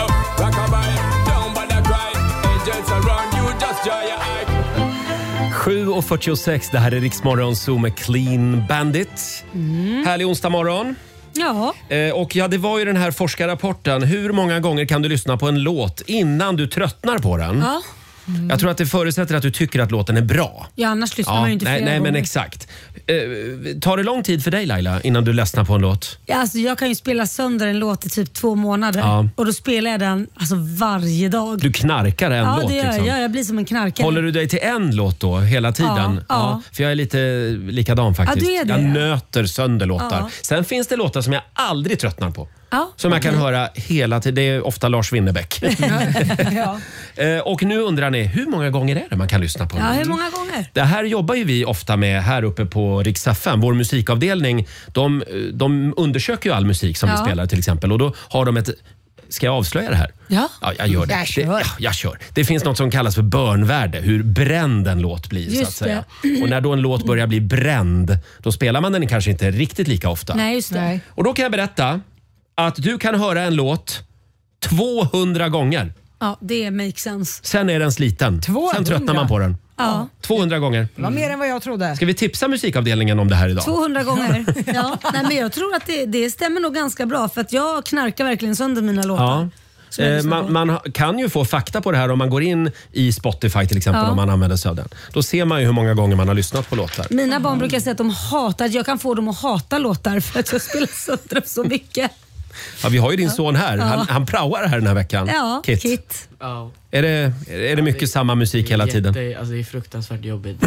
S1: sju och fyrtiosex, det här är Riksmorgon Zoo med Clean Bandit.
S2: Mm.
S1: Härlig onsdag morgon.
S2: Ja.
S1: Eh, och ja, det var ju den här forskarrapporten. Hur många gånger kan du lyssna på en låt innan du tröttnar på den?
S2: Ja. Mm.
S1: Jag tror att det förutsätter att du tycker att låten är bra.
S2: Ja, annars lyssnar man ju inte
S1: nej,
S2: flera
S1: nej men
S2: gånger.
S1: exakt. Eh, tar det lång tid för dig Laila innan du ledsnar på en låt?
S2: Ja, alltså, jag kan ju spela sönder en låt i typ två månader
S1: Ja.
S2: och då spelar jag den alltså, varje dag.
S1: Du knarkar en
S2: ja,
S1: låt
S2: det gör
S1: liksom.
S2: jag. Jag blir som en knarkare.
S1: Håller du dig till en låt då hela tiden?
S2: Ja, ja.
S1: För jag är lite likadan faktiskt.
S2: Ja, du är det.
S1: Jag nöter sönder låtar.
S2: Ja.
S1: Sen finns det låtar som jag aldrig tröttnar på.
S2: Ja,
S1: Som jag kan
S2: okej.
S1: höra hela tiden. Det är ofta Lars Winnerbäck.
S2: ja.
S1: Eh, Och nu undrar ni, hur många gånger är det man kan lyssna på
S2: ja,
S1: den?
S2: hur många gånger?
S1: Det här jobbar ju vi ofta med här uppe på Rix F M. Vår musikavdelning, de, de undersöker ju all musik som
S2: Ja.
S1: vi spelar till exempel. Och då har de ett... Ska jag avslöja det här?
S2: Ja,
S1: Ja, jag gör det.
S2: Jag kör.
S1: Det, ja, jag kör. Det finns något som kallas för börnvärde, hur bränd en låt blir. så att
S2: Just
S1: säga.
S2: det.
S1: Och när då en låt börjar bli bränd, då spelar man den kanske inte riktigt lika ofta.
S2: Nej, just det. Nej.
S1: Och då kan jag berätta att du kan höra en låt tvåhundra gånger.
S2: Ja, det makes sense.
S1: Sen är den sliten.
S4: tvåhundra?
S1: Sen tröttnar man på den.
S2: Ja.
S1: tvåhundra gånger.
S4: Det var mer än vad jag trodde.
S1: Ska vi tipsa musikavdelningen om det här idag?
S2: tvåhundra gånger. Ja. Nej, men jag tror att det, det stämmer nog ganska bra för att jag knarkar verkligen sönder mina låtar.
S1: Ja.
S2: Som jag
S1: Eh,
S2: lyssnar
S1: man,
S2: på.
S1: man kan ju få fakta på det här om man går in i Spotify till exempel
S2: Ja.
S1: om man använder södern. Då ser man ju hur många gånger man har lyssnat på låtar.
S2: Mina barn brukar säga att de hatar, jag kan få dem att hata låtar för att jag spelar sönder dem så mycket.
S1: Ja, vi har ju din son här.
S2: Ja.
S1: Han, han praoar här den här veckan.
S2: Ja,
S1: Kit.
S2: Kit.
S15: Ja.
S1: Är det, är det mycket samma musik hela tiden?
S15: Jätte, alltså det är fruktansvärt jobbigt.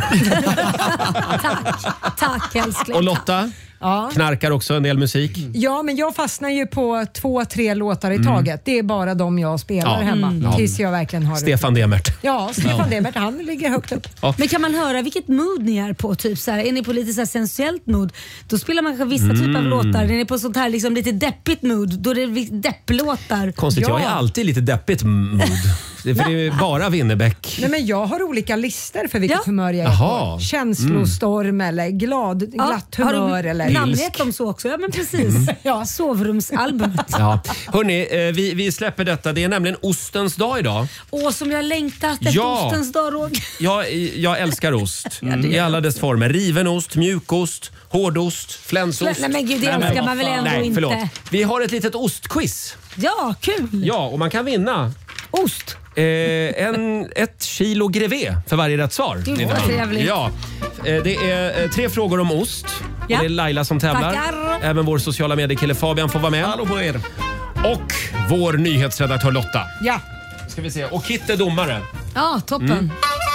S2: Tack älskling.
S1: Och Lotta?
S4: Ja.
S1: Knarkar också en del musik?
S4: Ja, men jag fastnar ju på två, tre låtar i
S1: Mm.
S4: taget. Det är bara de jag spelar
S1: Ja.
S4: hemma.
S1: Mm.
S4: Tills jag verkligen har
S1: Stefan Demert.
S4: Ja, Stefan
S1: Ja.
S4: Demert, han ligger högt upp.
S1: Ja.
S2: Men kan man höra vilket mood ni är på? Typ så här, är ni på lite så här sensuellt mood? Då spelar man kanske vissa
S1: Mm.
S2: typer av låtar. Är ni på sånt här liksom lite deppigt mood? Då är det vi- depplåtar.
S1: Konstigt, jag är alltid lite deppigt mood. Det är, för det är bara Winnerbäck.
S4: Nej, men jag har olika listor för vilket humör jag är
S1: Jaha.
S4: på. Känslostorm eller glad, glatt
S2: har
S4: humör.
S2: du
S4: Eller
S2: namngett dem så också? Ja men precis. Ja, sovrumsalbumet.
S1: Ja. Hörrni, eh, vi, vi släpper detta. Det är nämligen ostens dag idag.
S2: Åh, som jag längtat efter
S1: Ja.
S2: ostens dag, Roger.
S1: Jag, jag älskar ost
S2: Ja, det
S1: i
S2: gör
S1: alla dess former. Riven ost, mjukost, hårdost, flänsost.
S2: Nej, men gud, det älskar man väl ändå
S1: Nej,
S2: inte.
S1: förlåt. Vi har ett litet ostquiz.
S2: Ja, kul.
S1: Ja, och man kan vinna.
S2: Ost.
S1: Eh, en, ett kilo grevé för varje rätt svar.
S2: Gud,
S1: vinner
S2: vad
S1: man.
S2: trevligt.
S1: Ja. Eh, det är eh, tre frågor om ost.
S2: Ja.
S1: Och det är Laila som tävlar.
S2: Tackar.
S1: Även vår sociala mediekille Fabian får vara med. Hallå på er. Och vår nyhetsredaktör Lotta.
S4: Ja.
S1: Ska vi se. Och Kit är domare.
S2: Ja, toppen.
S1: Mm.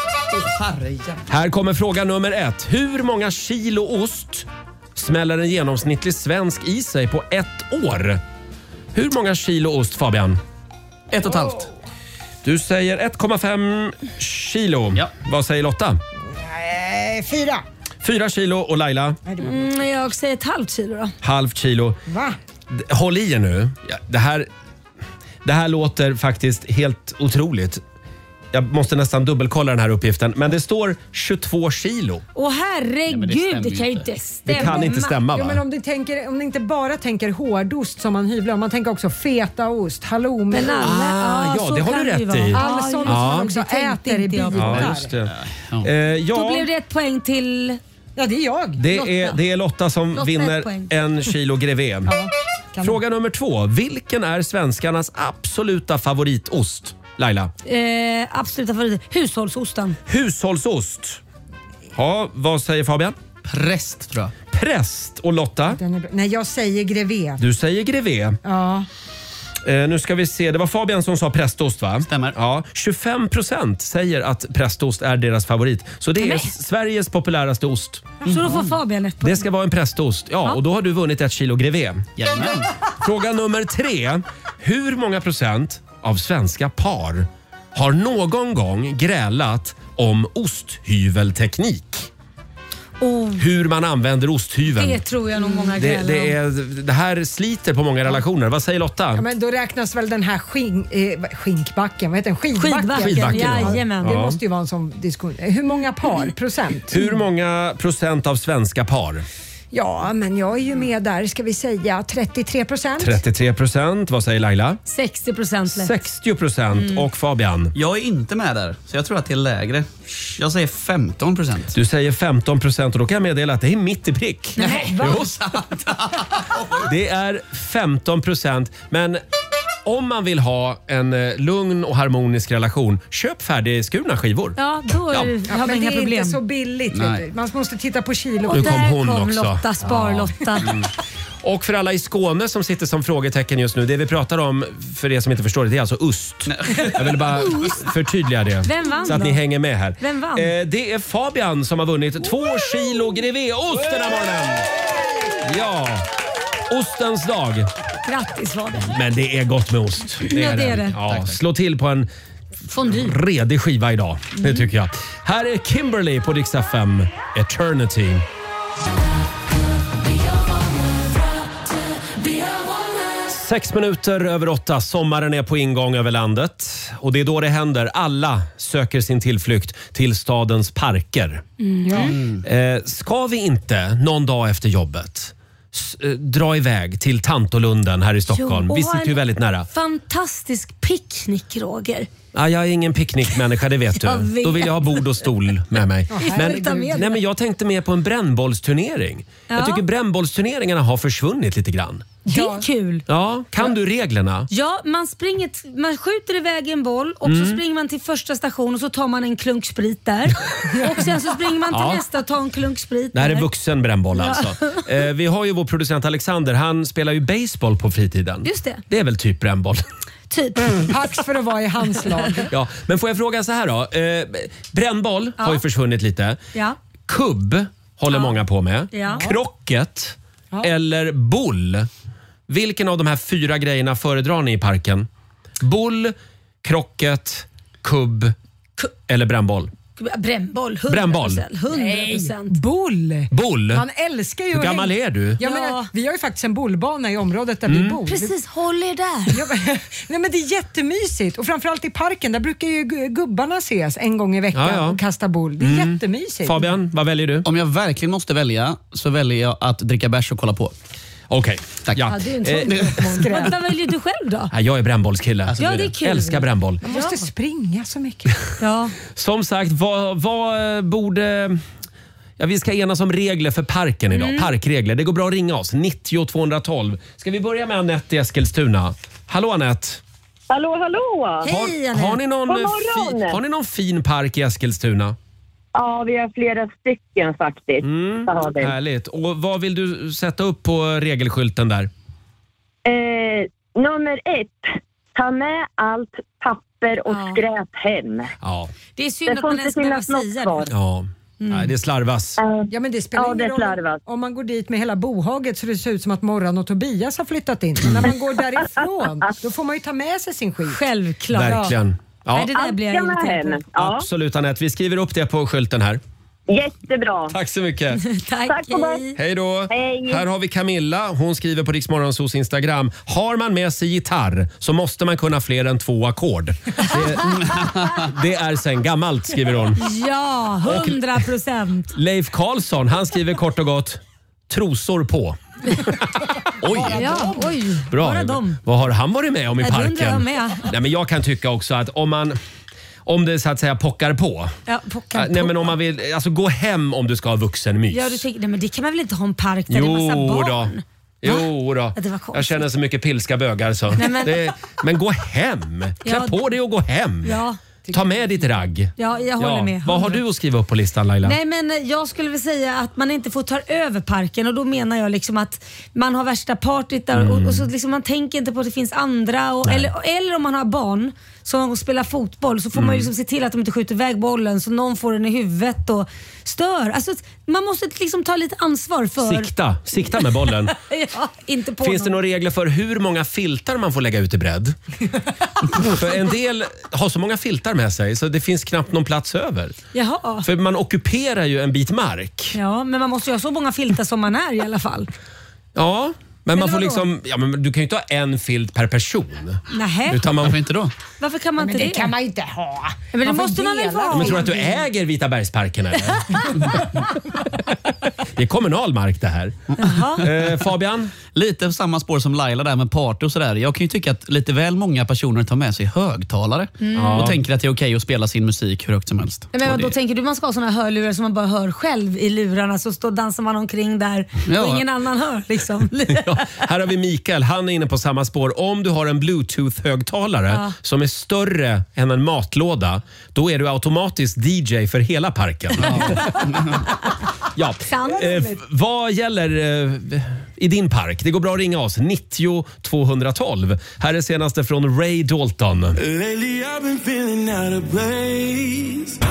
S1: Här kommer fråga nummer ett. Hur många kilo ost smäller en genomsnittlig svensk i sig på ett år? Hur många kilo ost, Fabian?
S9: Ett och ett halvt.
S1: Du säger ett komma fem kilo. Ja. Vad säger Lotta?
S4: Nej, fyra.
S1: Fyra kilo och Laila?
S2: Mm, jag säger ett halvt kilo då.
S1: Halvt kilo.
S4: Va?
S1: D- Håll i er nu. Ja, det, här, det här låter faktiskt helt otroligt. Jag måste nästan dubbelkolla den här uppgiften. Men det står tjugotvå kilo.
S2: Åh herregud,
S1: men det
S2: det,
S1: stämmer
S2: kan ju
S1: inte.
S2: inte stämma.
S1: Det kan inte stämma,
S4: Ja,
S1: va?
S4: men om, du tänker, om ni inte bara tänker hårdost som man hyvlar, om man tänker också fetaost, halloumi.
S2: Men alla-
S1: Ah, ja, det har du rätt i.
S4: Allt sånt
S1: Ja.
S4: som man också
S2: Det tänkte
S4: äter i
S2: inte jag på.
S4: bitar.
S1: Ja, just det. Eh, ja.
S2: Då blev det ett poäng till...
S4: Ja, det är jag.
S1: Det är, det är Lotta som
S2: Lotta ett
S1: vinner
S2: poäng.
S1: en kilo grevé.
S4: Kan
S1: Fråga nummer två. Vilken är svenskarnas absoluta favoritost? Laila?
S2: Eh, absoluta favorit. Hushållsosten.
S1: Hushållsost. Ja, vad säger Fabian?
S9: Präst tror jag.
S1: Präst. Och Lotta?
S4: Den är bra. Nej, jag säger grevé.
S1: Du säger grevé.
S4: Ja.
S1: Eh, nu ska vi se, det var Fabian som sa prästost va?
S9: Stämmer.
S1: Ja, tjugofem procent säger att prästost är deras favorit. Så det är
S2: Nej.
S1: Sveriges populäraste ost.
S2: Så då får Fabian ett poäng.
S1: Det ska vara en prästost. Ja, och då har du vunnit ett kilo grevé.
S9: Jajamän.
S1: Fråga nummer tre. Hur många procent av svenska par har någon gång grälat om osthyvelteknik?
S2: Oh,
S1: Hur man använder osthyveln.
S2: det tror jag nog många
S1: Det,
S2: grälar
S1: det,
S2: om.
S1: är, det här sliter på många relationer. Vad säger Lotta?
S4: Ja, men då räknas väl den här skink, eh, skinkbacken, vad heter den? Skidbacken.
S2: Skidbacken,
S1: Skidbacken, ja.
S2: jajamän.
S4: Det
S1: Ja.
S4: måste ju vara en sån diskussion. Hur många par? Procent?
S1: Hur många procent av svenska par?
S4: Ja, men jag är ju med där. Ska vi säga trettiotre procent?
S1: trettiotre procent. Vad säger Laila?
S2: sextio procent lätt.
S1: sextio procent.
S2: Mm.
S1: Och Fabian?
S9: Jag är inte med där, så jag tror att det är lägre. Jag säger femton procent.
S1: Du säger femton procent och då kan jag meddela att det är mitt i prick.
S2: Nej,
S1: Jo. Det är femton procent. Men om man vill ha en eh, lugn och harmonisk relation, köp färdigskurna skivor.
S2: Ja, då är,
S1: Ja.
S2: har
S4: Ja,
S2: man
S4: men det
S2: inga
S4: är
S2: problem.
S4: inte så billigt.
S9: Nej.
S4: Vet du. Man måste titta på kilo.
S2: Och
S1: Nu kom
S2: där
S1: hon
S2: kom
S1: också.
S2: Lotta, Spar-Lotta.
S1: Och för alla i Skåne som sitter som frågetecken just nu, det vi pratar om, för er som inte förstår det, det är alltså ost. Jag vill bara förtydliga det.
S2: Vem vann
S1: så att
S2: då?
S1: ni hänger med här.
S2: Vem vann?
S1: Eh, det är Fabian som har vunnit två kilo grevéost den här morgonen. Ja, ostens dag.
S2: Grattis Fabian.
S1: Men det är gott med ost.
S2: Ja, det är det.
S1: Ja, slå till på en
S2: Fondue.
S1: redig skiva idag.
S2: Mm.
S1: Det tycker jag. Här är Kimberly på Dix F M. Eternity. Sex minuter över åtta. Sommaren är på ingång över landet. Och det är då det händer. Alla söker sin tillflykt till stadens parker.
S2: Mm.
S1: Eh, ska vi inte någon dag efter jobbet s- eh, dra iväg till Tantolunden här i Stockholm?
S2: Jo,
S1: Vi
S2: och
S1: sitter ju
S2: en
S1: väldigt nära.
S2: Fantastisk picknick, Roger.
S1: Ah, jag är ingen picknickmänniska, det vet du.
S2: Jag vet.
S1: Då vill jag ha bord och stol med mig.
S2: Vi får
S1: Men,
S2: ta med
S1: nej, men jag tänkte mer på en brännbollsturnering.
S2: Ja.
S1: Jag tycker brännbollsturneringarna har försvunnit lite grann.
S2: Det är kul.
S1: Ja, kan du reglerna?
S2: Ja, man, springer t- man skjuter iväg en boll och
S1: Mm.
S2: så springer man till första station och så tar man en klunk sprit där. Och sen så springer man till
S1: Ja.
S2: nästa och tar en klunk sprit
S1: Det här är
S2: där.
S1: vuxen brännboll
S2: Ja.
S1: alltså. Eh, vi har ju vår producent Alexander, han spelar ju baseball på fritiden.
S2: Just det.
S1: Det är väl typ brännboll.
S2: Typ.
S4: Pax för att vara i hans lag.
S1: Ja, men får jag fråga så här då. Eh, brännboll har ju försvunnit lite.
S2: Ja.
S1: Kubb håller
S2: Ja.
S1: många på med.
S2: Ja.
S1: Krocket eller boll. Vilken av de här fyra grejerna föredrar ni i parken? Boll, krocket, kubb eller brännboll?
S2: Brännboll, hundra
S1: Brännboll.
S2: procent. hundra procent.
S4: Boll.
S1: Boll?
S4: Man älskar ju
S1: Hur
S4: att
S1: gammal
S4: hänga-
S1: är du?
S4: Jag menar, vi har ju faktiskt en bollbana i området där
S1: Mm.
S4: vi bor.
S2: Precis, håll er där.
S4: Ja, men, nej, men det är jättemysigt och framförallt i parken där brukar ju gu- gubbarna ses en gång i veckan
S9: Ja, ja.
S4: och kasta boll. Det är
S1: Mm.
S4: jättemysigt.
S1: Fabian, vad väljer du?
S9: Om jag verkligen måste välja så väljer jag att dricka bärs och kolla på.
S1: Okej,
S9: tack.
S1: Ja.
S2: Ja, det är en sån
S1: Eh,
S2: Vad vad väljer du själv då?
S1: Ja, jag är brännbollskille.
S2: Ja, det är kul.
S1: Älskar brännboll.
S4: Man måste springa så mycket.
S2: Ja.
S1: Som sagt, vad, vad eh, borde... Ja, vi ska enas om regler för parken idag.
S2: Mm.
S1: Parkregler. Det går bra att ringa oss. nittio tvåhundratolv. Ska vi börja med Anette i Eskilstuna? Hallå Anette.
S16: Hallå, hallå!
S1: Har, har, ni någon
S16: God
S1: eh,
S16: morgon!
S1: fi, har ni någon fin park i Eskilstuna?
S16: Ja, vi har flera stycken faktiskt.
S1: Mm,
S16: Det har vi.
S1: härligt. Och vad vill du sätta upp på regelskylten där?
S16: Eh, nummer ett. Ta med allt papper och skräp hem.
S1: Ja.
S2: Det är synd
S16: Det
S2: att
S16: får
S2: man
S16: inte
S2: ens behöver
S16: finnas något
S2: säga
S16: kvar.
S2: det.
S1: Ja. Nej, det slarvas.
S4: Ja, men det spelar
S16: Ja,
S4: ingen
S16: det
S4: roll
S16: slarvas.
S4: om man går dit med hela bohaget så det ser ut som att Morran och Tobias har flyttat in. Men när man går därifrån då får man ju ta med sig sin skit.
S2: Självklart.
S1: Verkligen. Ja.
S2: Nej, det där blir jag
S16: Allt ska med
S2: irriterad
S16: hem.
S2: på.
S16: Ja.
S1: Absolut Anette. Vi skriver upp det på skylten här.
S16: Jättebra.
S1: Tack så mycket.
S2: Tack,
S16: Tack och
S2: hej.
S1: Hej då!
S16: Hej.
S1: Här har vi Camilla. Hon skriver på Rix Morgonzos Instagram. Har man med sig gitarr så måste man kunna fler än två ackord. Det, det är sen gammalt, skriver hon.
S2: Ja, hundra procent.
S1: Leif Karlsson, han skriver kort och gott trosor på. Oj!
S2: Ja, oj.
S1: Bra.
S2: Bara dem.
S1: Vad har han varit med om i
S2: Ja, det undrar jag
S1: parken?
S2: med.
S1: Nej, men jag kan tycka också att om man om det så att säga pockar på.
S2: Ja, pockar
S1: Äh, nej,
S2: på.
S1: men om man vill, alltså gå hem om du ska ha vuxenmys.
S2: Ja, du tänker, nej, men det kan man väl inte ha en park där
S1: Jo
S2: det är massa barn?
S1: då. Jo då.
S2: Det var
S1: jag känner så mycket pilska bögar så.
S2: Nej, men...
S1: Det, men gå hem. Klä
S2: Ja.
S1: på dig och gå hem.
S2: Ja.
S1: Ta med ditt ragg.
S2: Ja, jag håller med.
S1: Vad har du att skriva upp på listan, Laila?
S2: Nej, men jag skulle väl säga att man inte får ta över parken, och då menar jag liksom att man har värsta partyt där,
S1: Mm.
S2: och, och så liksom man tänker inte på att det finns andra, och, eller, eller om man har barn som spelar fotboll så får
S1: Mm.
S2: man ju liksom se till att de inte skjuter iväg bollen så någon får den i huvudet och stör. Alltså, man måste liksom ta lite ansvar för...
S1: Sikta, sikta med bollen.
S2: ja, inte på
S1: Finns det
S2: någon.
S1: några regler för hur många filtar man får lägga ut i bredd? För en del har så många filtar med sig så det finns knappt någon plats över.
S2: Jaha.
S1: För man ockuperar ju en bit mark.
S2: Ja, men man måste ju ha så många filtar som man är i alla fall.
S1: Ja, men man
S2: Eller
S1: får
S2: vadå?
S1: liksom... Ja, men du kan ju inte ha en filt per person.
S2: Nähä.
S1: Utan man...
S9: Varför inte då?
S2: Varför kan man
S4: Men
S2: inte
S4: det
S2: det?
S4: kan man inte ha.
S2: Ja, men det
S4: Man får
S2: måste man väl
S4: dela
S2: få ha?
S1: Men tror du att du äger Vitabergsparken eller? Det är kommunal mark det här. Eh, Fabian?
S9: Lite samma spår som Laila där med party och sådär. Jag kan ju tycka att lite väl många personer tar med sig högtalare
S2: Mm.
S9: och
S2: Ja.
S9: tänker att det är okej att spela sin musik hur högt som helst.
S2: Nej, men
S9: Och
S2: då
S9: det-
S2: tänker du man ska ha såna här hörlurar som man bara hör själv i lurarna, så står dansar man omkring där
S1: Ja.
S2: och ingen annan hör liksom.
S1: Ja, här har vi Mikael, han är inne på samma spår. Om du har en bluetooth-högtalare
S2: Ja.
S1: som är större än en matlåda, då är du automatiskt D J för hela parken. Ja. Eh, vad gäller eh, i din park? Det går bra att ringa oss. nittio tvåhundratolv. Här är senaste från Ray Dalton.
S3: Lately I've been feeling out of place.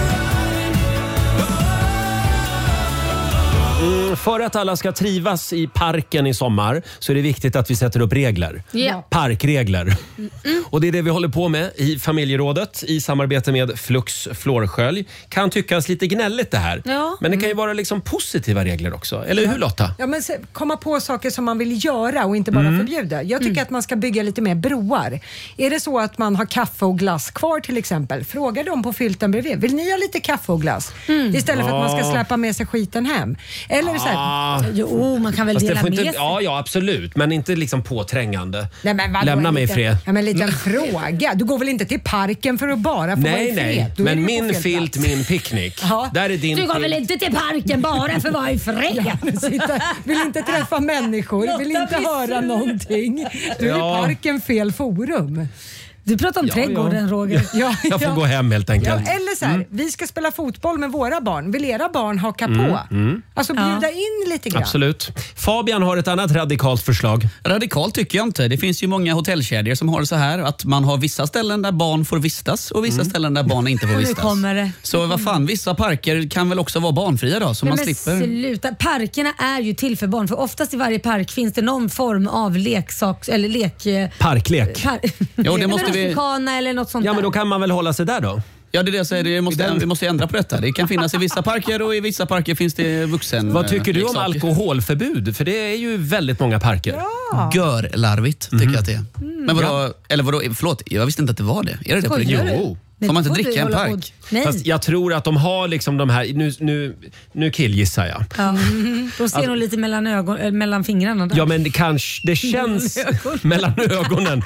S1: Mm, för att alla ska trivas i parken i sommar så är det viktigt att vi sätter upp regler.
S2: Ja.
S1: Parkregler. Och det är det vi håller på med i familjerådet i samarbete med Flux Flårskölj. Kan tyckas lite gnälligt det här.
S2: Ja.
S1: Men det kan ju vara liksom positiva regler också. Eller hur Lotta?
S4: Ja, men se- komma på saker som man vill göra och inte bara
S1: Mm.
S4: förbjuda. Jag tycker att man ska bygga lite mer broar. Är det så att man har kaffe och glass kvar till exempel, fråga dem på fylten bredvid. Vill ni ha lite kaffe och glass? Istället för att man ska
S1: Ja.
S4: släppa med sig skiten hem. Eller så här,
S1: Ah.
S2: Jo, man kan väl
S1: Fast det
S2: dela
S1: får
S2: med
S1: inte,
S2: sig.
S1: ja, ja, absolut. Men inte liksom påträngande.
S4: Nej, men vadå,
S1: Lämna
S4: en
S1: mig i
S4: liten-
S1: fred.
S4: Ja, men en liten fråga. Du går väl inte till parken för att bara få vara
S1: Nej,
S4: i fred?
S1: nej.
S4: Då är
S1: Men
S4: du ju på
S1: min
S4: fel
S1: filt,
S4: plats.
S1: min picknick.
S4: Ja.
S1: Där är din
S2: Du går
S1: filt.
S2: väl inte till parken bara för att vara i fred?
S4: Sitta, vill inte träffa människor, vill
S2: Lotta
S4: inte
S2: blir
S4: höra
S2: sur.
S4: någonting. Du är
S1: Ja.
S4: i parken fel forum.
S2: Du pratar om
S1: Ja,
S2: trädgården,
S1: ja.
S2: Roger.
S4: Ja,
S1: Jag får
S4: ja.
S1: gå hem helt
S4: Ja,
S1: enkelt.
S4: eller så här, vi ska spela fotboll med våra barn. Vill era barn haka på?
S1: mm.
S4: Alltså bjuda in lite grann.
S1: Absolut. Fabian har ett annat radikalt förslag.
S9: Radikalt tycker jag inte. Det finns ju många hotellkedjor som har det så här att man har vissa ställen där barn får vistas och vissa ställen där barn inte får
S2: Nu
S9: vistas.
S2: kommer det.
S9: Så vad fan, vissa parker kan väl också vara barnfria då så
S2: Nej,
S9: man
S2: men
S9: slipper.
S2: sluta. Parkerna är ju till för barn, för oftast i varje park finns det någon form av leksak eller lek...
S1: Parklek.
S2: Par
S9: Jo, det måste vi-
S2: Rustikana eller något sånt
S1: Ja, men då
S2: där.
S1: kan man väl hålla sig där då?
S9: Ja, det är det jag säger. Det måste, vi måste ändra på detta. Det kan finnas i vissa parker och i vissa parker finns det vuxen.
S1: Vad tycker du om
S9: leksaker.
S1: alkoholförbud? För det är ju väldigt många parker.
S9: Görlarvigt tycker jag att det är. Men vadå, eller vadå, förlåt, jag visste inte att det var det. Är det det på
S2: Skojar
S9: riktigt?
S2: du?
S1: Jo.
S2: Nej,
S9: Får man
S2: det
S9: inte
S2: får
S9: dricka i
S2: du
S9: en
S2: hålla
S9: park?
S2: på. Nej.
S1: Fast jag tror att de har liksom de här, nu, nu, nu killgissar jag.
S2: Ja. De ser nog lite mellan, ögon, äh, mellan fingrarna där.
S1: Ja, men det kanske, det känns
S2: ögonen.
S1: mellan ögonen.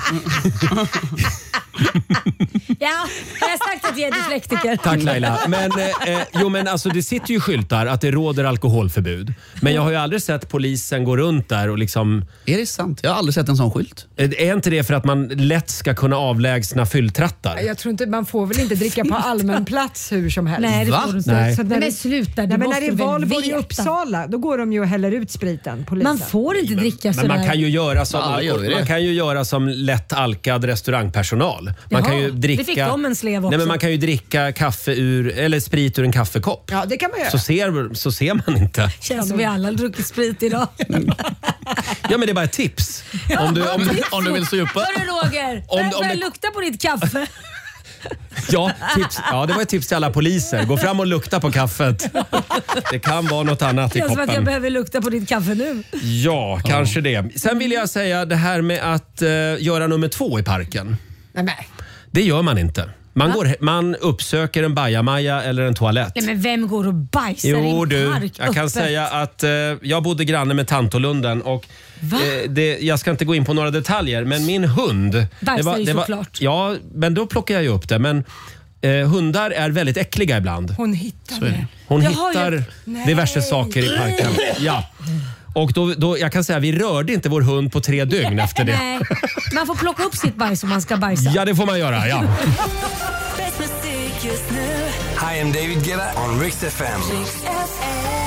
S2: Ja, jag har sagt att jag är dyslektiker.
S1: Tack Laila. Men, eh, eh, jo, men alltså, det sitter ju skyltar att det råder alkoholförbud. Men jag har ju aldrig sett polisen gå runt där och liksom...
S9: Är det sant? Jag har aldrig sett en sån skylt.
S1: Är inte det för att man lätt ska kunna avlägsna fylltrattar?
S4: Jag tror inte, man får väl inte dricka på allmän plats hur som helst.
S2: Nej, det
S1: Va?
S2: får du inte.
S1: Nej.
S4: Så
S2: Nej,
S4: när,
S2: men sluta, det
S4: nej, men
S2: måste
S4: när det
S2: du
S4: är
S2: väl
S4: valborg i
S2: veta.
S4: Uppsala, då går de ju och häller ut spriten, polisen.
S2: Man får inte dricka sådär.
S1: Men man kan ju göra som,
S9: Ja, gör vi det?
S1: man kan ju göra som lätt alkad restaurangpersonal. Man
S2: Jaha,
S1: kan ju
S2: det
S1: dricka,
S2: fick de en slev också.
S1: Nej, men man kan ju dricka kaffe ur, eller sprit ur en kaffekopp.
S4: Ja, det kan man göra.
S1: Så ser, så ser man inte.
S2: Känns som vi alla har druckit sprit idag.
S1: Ja, men det är bara ett tips. Om du, om,
S9: Om du vill supa.
S2: Hörru Roger,
S1: Om-
S2: börja
S1: om det-
S2: lukta på ditt kaffe.
S1: ja, tips, ja, det var ett tips till alla poliser. Gå fram och lukta på kaffet. Det kan vara något annat i
S2: Känns som att jag
S1: koppen.
S2: behöver lukta på ditt kaffe nu.
S1: Ja, kanske det. Sen vill jag säga det här med att eh, göra nummer två i parken.
S4: Nej, nej.
S1: Det gör man inte. Man, går, man uppsöker en bajamaja eller en toalett.
S2: Nej, men vem går och bajsar i
S1: Jo
S2: en
S1: du,
S2: park
S1: jag kan
S2: öppet?
S1: säga att eh, jag bodde granne med Tantolunden och eh, det, jag ska inte gå in på några detaljer, men min hund...
S2: Bajsar ju såklart.
S1: Ja, men då plockar jag ju upp det. Men eh, hundar är väldigt äckliga ibland.
S4: Hon hittade
S9: Så är det.
S4: det.
S1: Hon
S2: Jaha,
S1: hittar
S2: jag-
S1: diverse saker i parken. Ja. Och då, då, jag kan säga, vi rörde inte vår hund på tre dygn efter det.
S2: Nej, man får plocka upp sitt bajs om man ska bajsa.
S1: Ja, det får man göra, ja.
S3: Bäst musik just nu.
S17: Hi, I'm David Guetta on Rix F M.
S3: Rix F M.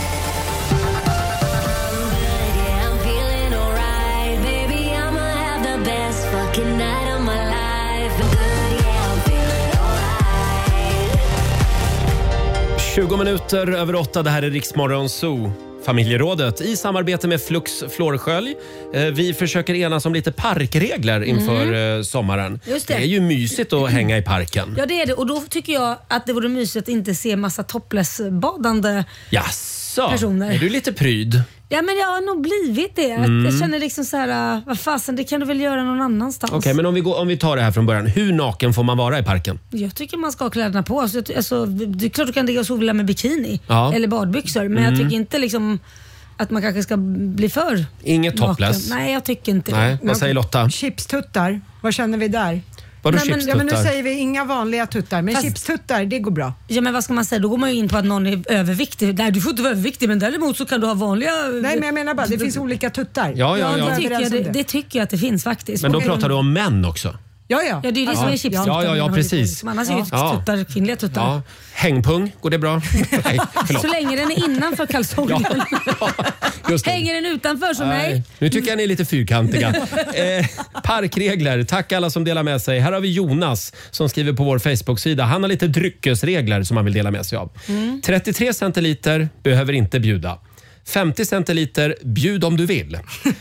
S1: tjugo minuter över åtta, det här är Rix Morgon Zoo. Familjerådet i samarbete med Flux Flårskölj. Vi försöker enas om lite parkregler inför mm. sommaren.
S2: Just det.
S1: Det är ju mysigt att hänga i parken.
S2: Ja, det är det. Och då tycker jag att det vore mysigt att inte se massa topless-badande
S1: Jaså,
S2: personer.
S1: Är du lite pryd?
S2: Ja, men jag har nog blivit det.
S1: Mm.
S2: Jag känner liksom så här, vad fasen, det kan du väl göra någon annanstans.
S1: Okej, okay, men om vi, går, om vi tar det här från början. Hur naken får man vara i parken?
S2: Jag tycker man ska ha kläderna på. Alltså, alltså, det är klart du kan ligga och sola med bikini
S1: ja.
S2: eller badbyxor. Men mm. jag tycker inte liksom att man kanske ska bli för
S1: Inget topless?
S2: Nej, jag tycker inte
S1: Nej.
S2: det.
S1: Vad säger Lotta?
S4: Chipstuttar, vad känner vi där?
S1: Vadå
S4: Nej, men,
S1: chipstuttar?
S4: ja, men nu säger vi inga vanliga tuttar, men
S2: Fast,
S4: chipstuttar, det går bra.
S2: Ja, men vad ska man säga? Då går man ju in på att någon är överviktig. Nej, du får inte vara överviktig, men däremot så kan du ha vanliga...
S4: Nej, men jag menar bara, det finns olika tuttar.
S1: Ja, ja, ja.
S2: Det, tycker jag, det, det tycker jag att det finns faktiskt.
S1: Men då pratar du om män också?
S4: Ja, ja.
S2: Ja, det är det
S1: ja.
S2: som är chipstuttar.
S1: Ja, ja, ja, precis.
S2: Annars är ju
S1: ja.
S2: tuttar kvinnliga tuttar.
S1: Ja. Hängpung, går det bra? Nej,
S2: så länge den är innanför kalsongen.
S1: Ja. Just det.
S2: Hänger den utanför så nej. nej.
S1: Nu tycker jag ni är lite fyrkantiga. eh, parkregler, tack alla som delar med sig. Här har vi Jonas som skriver på vår Facebook-sida. Han har lite dryckesregler som han vill dela med sig av. Mm. trettiotre centiliter behöver inte bjuda. femtio centiliter, bjud om du vill.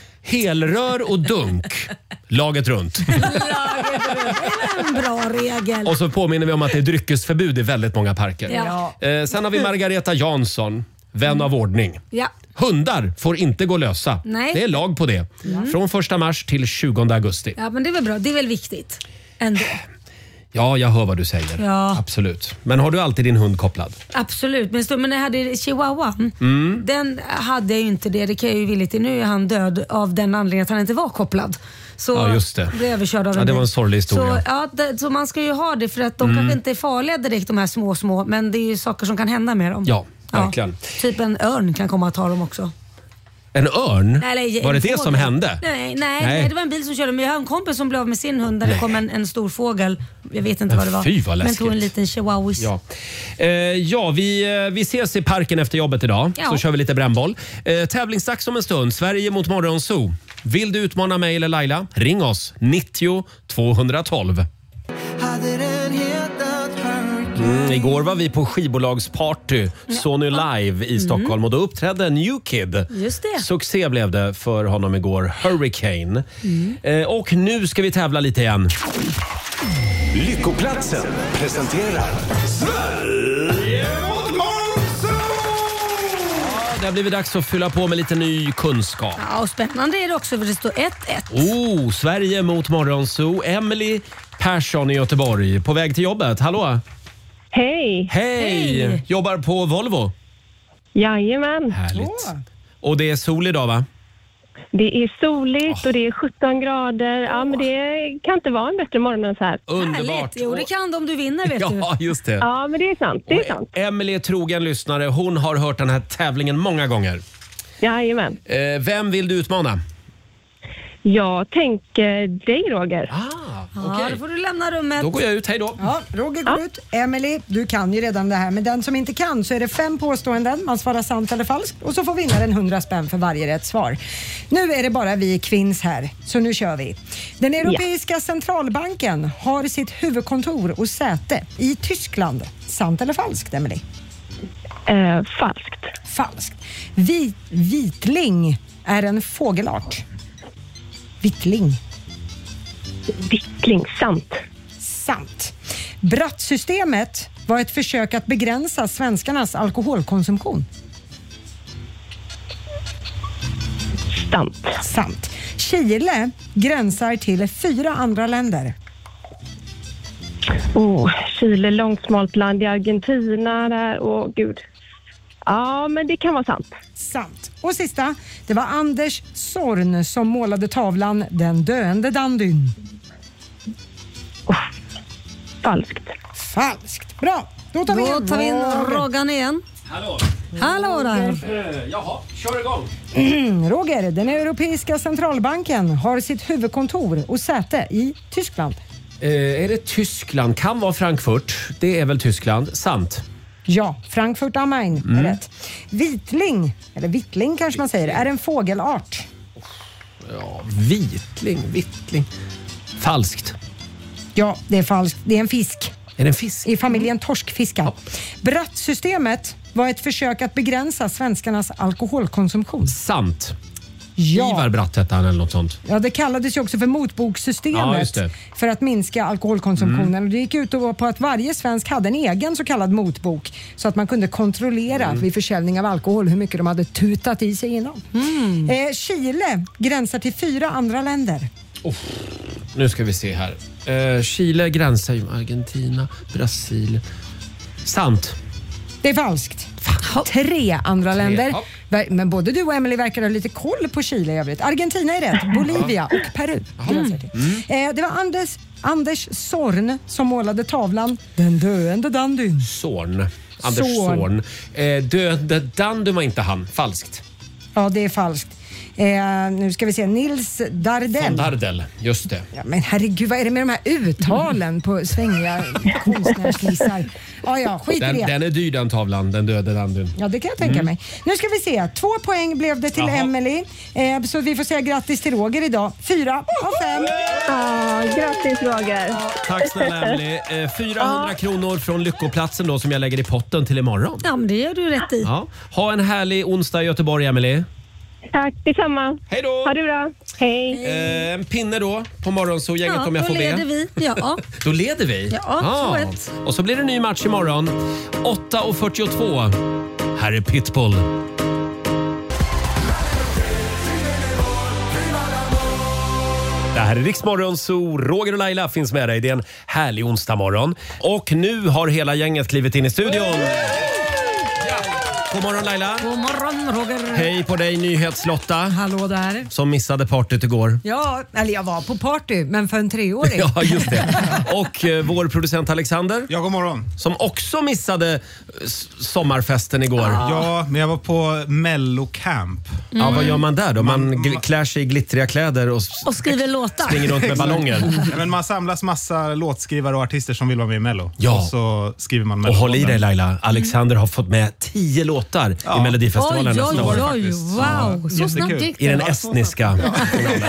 S1: Helrör och dunk, laget runt.
S2: Laget runt, det är en bra regel.
S1: Och så påminner vi om att det är dryckesförbud i väldigt många parker.
S2: Ja.
S1: Eh, sen har vi Margareta Jansson, vän mm. av ordning.
S2: Ja.
S1: Hundar får inte gå lösa.
S2: Nej.
S1: Det är lag på det. Mm. Från första mars till tjugonde augusti.
S2: Ja, men det är väl bra. Det är väl viktigt ändå.
S1: Ja, jag hör vad du säger.
S2: Ja.
S1: Absolut. Men har du alltid din hund kopplad?
S2: Absolut. Men, stå, men när jag hade chihuahuan,
S1: mm.
S2: den hade jag ju inte det. Det kan jag ju villigt till. Nu är han död av den anledningen att han inte var kopplad. Så
S1: ja, just det.
S2: blev överkörd av en
S1: ja, det var en sorglig historia.
S2: Så, ja, det, så man ska ju ha det för att de mm. kanske inte är farliga direkt, de här små, små. Men det är ju saker som kan hända med dem.
S1: Ja, verkligen.
S2: Ja, typ en örn kan komma att ta dem också.
S1: En örn?
S2: Nej,
S1: var det det som hände?
S2: Nej, nej,
S1: nej.
S2: nej, det var en bil som körde. Men jag har en kompis som blev av med sin hund där det kom en, en stor fågel. Jag vet inte
S1: men
S2: vad det var.
S1: Fy vad läskigt.
S2: Men tog en liten chihuahuis.
S1: Ja, eh, ja vi, vi ses i parken efter jobbet idag.
S2: Ja.
S1: Så kör vi lite brännboll. Eh, tävlingsdags om en stund. Sverige mot Morgonzoo. Vill du utmana mig eller Laila? Ring oss. nittio tvåhundratolv. Mm, igår var vi på skivbolagsparty, Sony Live i Stockholm mm. och då uppträdde New Kid.
S2: Just det.
S1: Succé blev det för honom igår, Hurricane. Mm. Eh, och nu ska vi tävla lite igen.
S6: Lyckoplatsen presenterar Sverige mot Morgonzoo!
S1: Ja, det har blivit dags att fylla på med lite ny kunskap.
S2: Ja, och spännande är det också för det står ett ett.
S1: Oh, Sverige mot Morgonzoo. Emily Persson i Göteborg, på väg till jobbet. Hallå?
S18: Hej!
S1: Hej! Hej. Jobbar på Volvo?
S18: Jajamän.
S1: Härligt. Oh. Och det är sol idag, va?
S18: Det är soligt oh. och det är sjutton grader. Ja, men det kan inte vara en bättre morgon än så här.
S1: Underbart.
S2: Jo, det kan de om du vinner, vet du.
S1: Ja, just det.
S18: Ja, men det är sant. Det är sant.
S1: Emily är trogen lyssnare. Hon har hört den här tävlingen många gånger.
S18: Jajamän.
S1: Eh, vem vill du utmana?
S18: Jag tänker dig, Roger.
S1: Ah,
S2: okay. Ja, då får du lämna rummet.
S1: Då går jag ut, hej då.
S4: Ja, Roger går ja. ut. Emily, du kan ju redan det här. Men den som inte kan så är det fem påståenden. Man svarar sant eller falskt. Och så får vinnaren hundra spänn för varje rätt svar. Nu är det bara vi kvinns här. Så nu kör vi. Den Europeiska ja. centralbanken har sitt huvudkontor och säte i Tyskland. Sant eller falskt, Emily?
S18: Uh, falskt.
S4: Falskt. Vit, vitling är en fågelart. Vittling.
S18: Vittling, sant.
S4: Sant. Brattsystemet var ett försök att begränsa svenskarnas alkoholkonsumtion.
S18: Sant.
S4: Sant. Chile gränsar till fyra andra länder.
S18: Oh, Chile, långt smalt land i Argentina där. Åh, oh, gud. Ja, men det kan vara sant.
S4: Sant. Och sista, det var Anders Zorn som målade tavlan Den döende dandyn.
S18: Oh, falskt.
S4: Falskt. Bra. Då tar vi
S2: Då
S4: in,
S2: tar vi in Roggan igen.
S1: Hallå.
S2: Hallå där.
S1: Eh, jaha, kör igång.
S4: Roger, den europeiska centralbanken har sitt huvudkontor och säte i Tyskland.
S1: Eh, är det Tyskland? Kan vara Frankfurt. Det är väl Tyskland. Sant.
S4: Ja, Frankfurt am Main
S1: Mm.
S4: är rätt. Vitling, eller vittling kanske man säger, är en fågelart.
S1: Ja, vitling, vittling. Falskt.
S4: Ja, det är falskt. Det är en fisk.
S1: Är det en fisk?
S4: I familjen torskfiskar. Brattsystemet var ett försök att begränsa svenskarnas alkoholkonsumtion.
S1: Sant.
S4: Ja.
S1: Ivar Bratt hette han eller något sånt.
S4: Ja, det kallades ju också för motbokssystemet
S1: Ja, just det.
S4: för att minska alkoholkonsumtionen.
S1: Mm.
S4: Och det gick ut på att varje svensk hade en egen så kallad motbok så att man kunde kontrollera
S1: Mm.
S4: vid försäljning av alkohol hur mycket de hade tutat i sig innan.
S1: Mm.
S4: Eh, Chile gränsar till fyra andra länder.
S1: Oh. Nu ska vi se här. Eh, Chile gränsar ju med Argentina, Brasil. Sant.
S4: Det är falskt. Tre andra
S1: Tre,
S4: länder.
S1: ja.
S4: Ver- Men både du och Emily verkar ha lite koll på Chile i övrigt. Argentina är rätt, Bolivia och Peru gränsar till. Eh, det var Anders, Anders Zorn som målade tavlan Den döende dandyn.
S1: Zorn. Anders
S4: Zorn.
S1: Zorn. Eh, döende Dandum var inte han. Falskt.
S4: Ja, det är falskt. Eh, nu ska vi se, Nils Dardell.
S1: Von Dardel. Just det.
S4: Ja, men herregud, vad är det med de här uttalen på svängiga konstnärsnissar? Ja, ja, skit i
S1: Den,
S4: det.
S1: den är dyr den tavlan, den döde Dandun.
S4: Ja, det kan jag tänka
S1: Mm.
S4: mig. Nu ska vi se. Två poäng blev det till
S1: Jaha.
S4: Emily. Eh, så vi får säga grattis till Roger idag. Fyra av fem.
S18: Ja, grattis Roger.
S1: Tack snälla Emily. Eh, fyrahundra kronor från Lyckoplatsen då som jag lägger i potten till imorgon.
S2: Ja, men det gör du rätt i.
S1: Ja. Ha en härlig onsdag i Göteborg, Emily.
S18: Tack, detsamma.
S1: Hej då.
S18: Ha det bra. Hej.
S1: Eh, en pinne då på Morgonzoo-gänget
S2: Ja,
S1: om jag
S2: då
S1: får be.
S2: leder vi. Ja.
S1: Då leder vi?
S2: Ja, två ett.
S1: Och så blir det ny match imorgon. åtta och fyrtiotvå. Här är Pitbull. Det här är Rix Morgonzoo. Roger och Laila finns med dig. Det är en härlig onsdag morgon. Och nu har hela gänget klivit in i studion. God morgon Laila.
S2: God morgon Roger.
S1: Hej på dig Nyhetslotta.
S4: Hallå där.
S1: Som missade partyt igår.
S4: Ja, eller jag var på party, men för en treåring.
S1: Ja, just det. Och eh, vår producent Alexander.
S8: Ja, god morgon.
S1: Som också missade s- sommarfesten igår.
S8: Ja, men jag var på Mello Camp.
S1: Ja, vad gör man där då? Man gl- klär sig i glittriga kläder och, s-
S2: Och skriver låtar.
S1: springer runt med ballonger.
S8: Ja, men man samlas massa låtskrivare och artister som vill vara med i Mello.
S1: Ja.
S8: Och så skriver man
S1: Och
S8: Mello.
S1: håll i dig Laila, Alexander har fått med tio låtar
S8: Ja.
S1: i Melodifestivalen
S2: Oj,
S1: nästa år.
S2: oj, oj, wow. Så snabbt
S8: Jättekul.
S2: gick
S1: I den
S2: det.
S1: estniska finalen.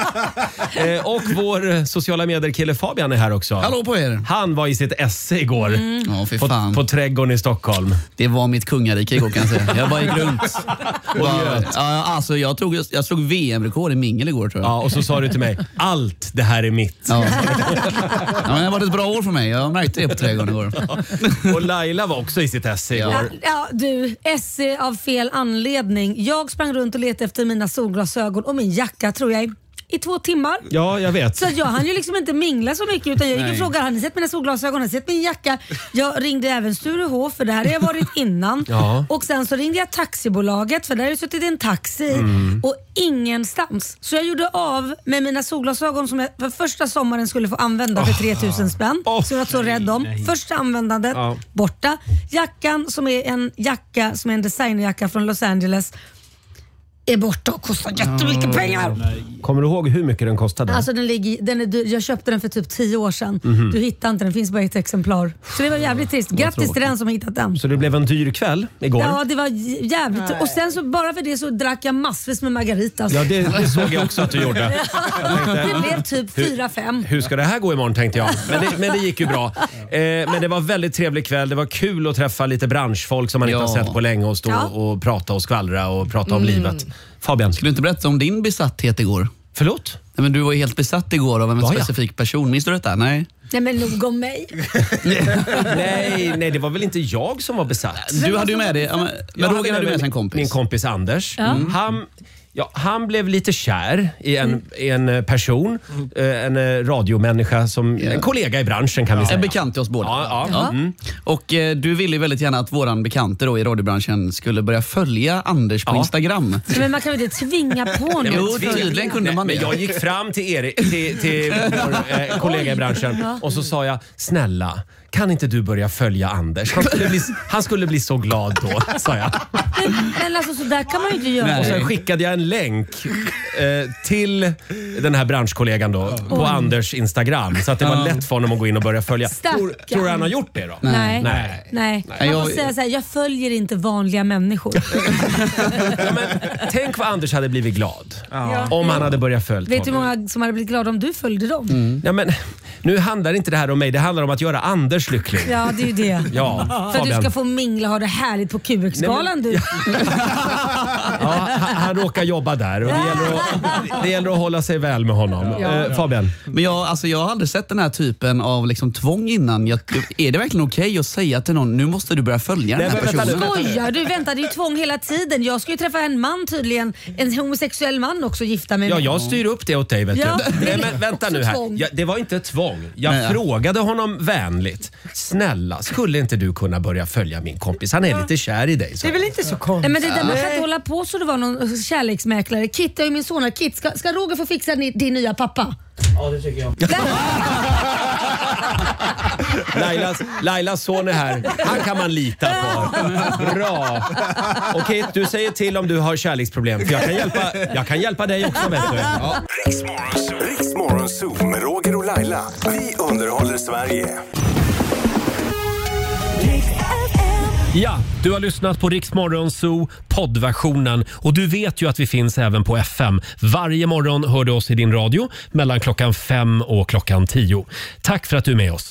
S1: eh, Och vår eh, sociala medier-kille Fabian är här också.
S9: Hallå på er.
S1: Han var i sitt esse igår.
S9: Ja, fy
S1: På,
S9: fan.
S1: på Trädgården i Stockholm.
S9: Det var mitt kungarike igår kan jag säga. Jag bara gick runt. Bara, ja, alltså, jag, tog, jag slog V M-rekord i mingel igår tror jag.
S1: Ja, och så sa du till mig, allt det här är mitt.
S9: Ja. Ja, men det har varit ett bra år för mig. Jag märkte det på Trädgården igår.
S1: Och Laila var också i sitt esse igår.
S2: Ja, ja, du, esse av fel anledning. Jag sprang runt och letade efter mina solglasögon och min jacka tror jag i två timmar.
S1: Ja, jag vet.
S2: Så jag hann ju liksom inte mingla så mycket utan jag gick och
S9: Nej.
S2: frågade, har ni sett mina solglasögon? Har ni sett min jacka? Jag ringde även Sturehof för det här har jag varit innan.
S1: Ja.
S2: Och sen så ringde jag taxibolaget för där har jag suttit i en taxi
S1: Mm.
S2: och ingenstans. Så jag gjorde av med mina solglasögon som jag för första sommaren skulle få använda för tre tusen spänn.
S1: Oh.
S2: Så jag var så rädd om. Första användandet,
S1: Ja.
S2: borta. Jackan som är en jacka som är en designerjacka från Los Angeles är borta och kostar jättemycket pengar.
S1: Kommer du ihåg hur mycket den kostade?
S2: Alltså den ligger, den är dyr. Jag köpte den för typ tio år sedan.
S1: Mhm.
S2: Du hittar inte den, finns bara ett exemplar. Så det var jävligt trist. Grattis till den som har hittat den.
S1: Så det blev en dyr kväll igår?
S2: Ja, det var j- jävligt. Och sen så bara för det så drack jag massvis med margaritas.
S1: Ja, det, det såg jag också att du gjorde.
S2: Det blev typ
S1: Hur-
S2: fyra fem.
S1: Hur ska det här gå imorgon tänkte jag. Men det, men det gick ju bra. Eh, men det var väldigt trevlig kväll. Det var kul att träffa lite branschfolk som man inte
S9: Ja.
S1: har sett på länge och stå
S2: Ja.
S1: och prata och skvallra och prata om
S9: Mm.
S1: livet. Fabian,
S9: Skulle du inte berätta om din besatthet igår?
S1: förlåt?
S9: Nej, men du var ju helt besatt igår av en
S1: Var jag?
S9: specifik person. Minns du detta? Nej.
S2: Nej men nog om mig.
S1: nej, nej, det var väl inte jag som var besatt.
S9: Du hade ju med dig, ja, men, men
S1: Jag
S9: Roger hade med sig en kompis.
S1: Min kompis Anders.
S2: Ja.
S1: Mm. Han, Ja, han blev lite kär i en, mm. i en person, en radiomänniska, som, en kollega i branschen kan vi säga.
S9: En bekant till oss båda.
S1: Ja, ja. Mm.
S9: Och eh, du ville ju väldigt gärna att våran bekante då i radiobranschen skulle börja följa Anders på
S1: ja.
S9: Instagram.
S2: Men man kan väl inte tvinga på någon?
S9: Jo, tydligen kunde man det.
S1: Men jag gick fram till Erik, till, till vår eh, kollega i branschen ja. och så sa jag, snälla, kan inte du börja följa Anders? Han skulle bli, han skulle bli så glad då, sa jag.
S2: Men, men alltså så där kan man ju inte göra.
S1: Nej. Och sen skickade jag en länk eh, till den här branschkollegan då, på Oj. Anders Instagram. Så att det var ja. lätt för honom att gå in och börja följa. Tror, tror du han har gjort det då?
S2: Nej.
S1: Nej.
S2: Nej. Man
S1: jag...
S2: måste säga så här, jag följer inte vanliga människor.
S1: Ja, men, tänk vad Anders hade blivit glad ja. om han hade börjat följa.
S2: Vet du hur många som hade blivit glada om du följde dem?
S1: Mm. Ja, men, nu handlar inte det här om mig, det handlar om att göra Anders lycklig.
S2: Ja, det är ju det.
S1: Ja,
S2: för att du ska få mingla och ha det härligt på Q X-skalan du.
S1: Ja, han, han råkar jobba där och det gäller att, det gäller att hålla sig väl med honom. Ja. Eh, Fabian?
S9: Men jag, alltså, jag har aldrig sett den här typen av liksom, tvång innan. Jag, är det verkligen okej okay att säga till någon, nu måste du börja följa den här personen?
S2: Skojar, du väntade ju tvång hela tiden. Jag ska ju träffa en man tydligen, en homosexuell man också, gifta mig med.
S1: Ja, jag styr upp det åt dig, vet
S2: ja,
S1: du. Nej, men vänta nu här. Jag, det var inte ett tvång. Jag Nej, frågade honom vänligt. Snälla, skulle inte du kunna börja följa min kompis? Han är ja. lite kär i dig. Så.
S4: Det är väl inte så konstigt?
S2: Nej, men det där man kan inte hålla på så det var någon kärleksmäklare. Kit är ju min son. Kit, ska, ska Roger få fixa din, din nya pappa?
S15: Ja, det tycker jag.
S1: Lailas, Lailas son är här. Han kan man lita på. Bra. Okej, du säger till om du har kärleksproblem. För jag kan hjälpa, jag kan hjälpa dig också, vet du. Ja.
S6: Riksmorgon Zoo med Roger och Laila. Vi underhåller Sverige.
S1: Ja, du har lyssnat på Riksmorgon Zoo poddversionen och du vet ju att vi finns även på F M. Varje morgon hör du oss i din radio mellan klockan fem och klockan tio. Tack för att du är med oss.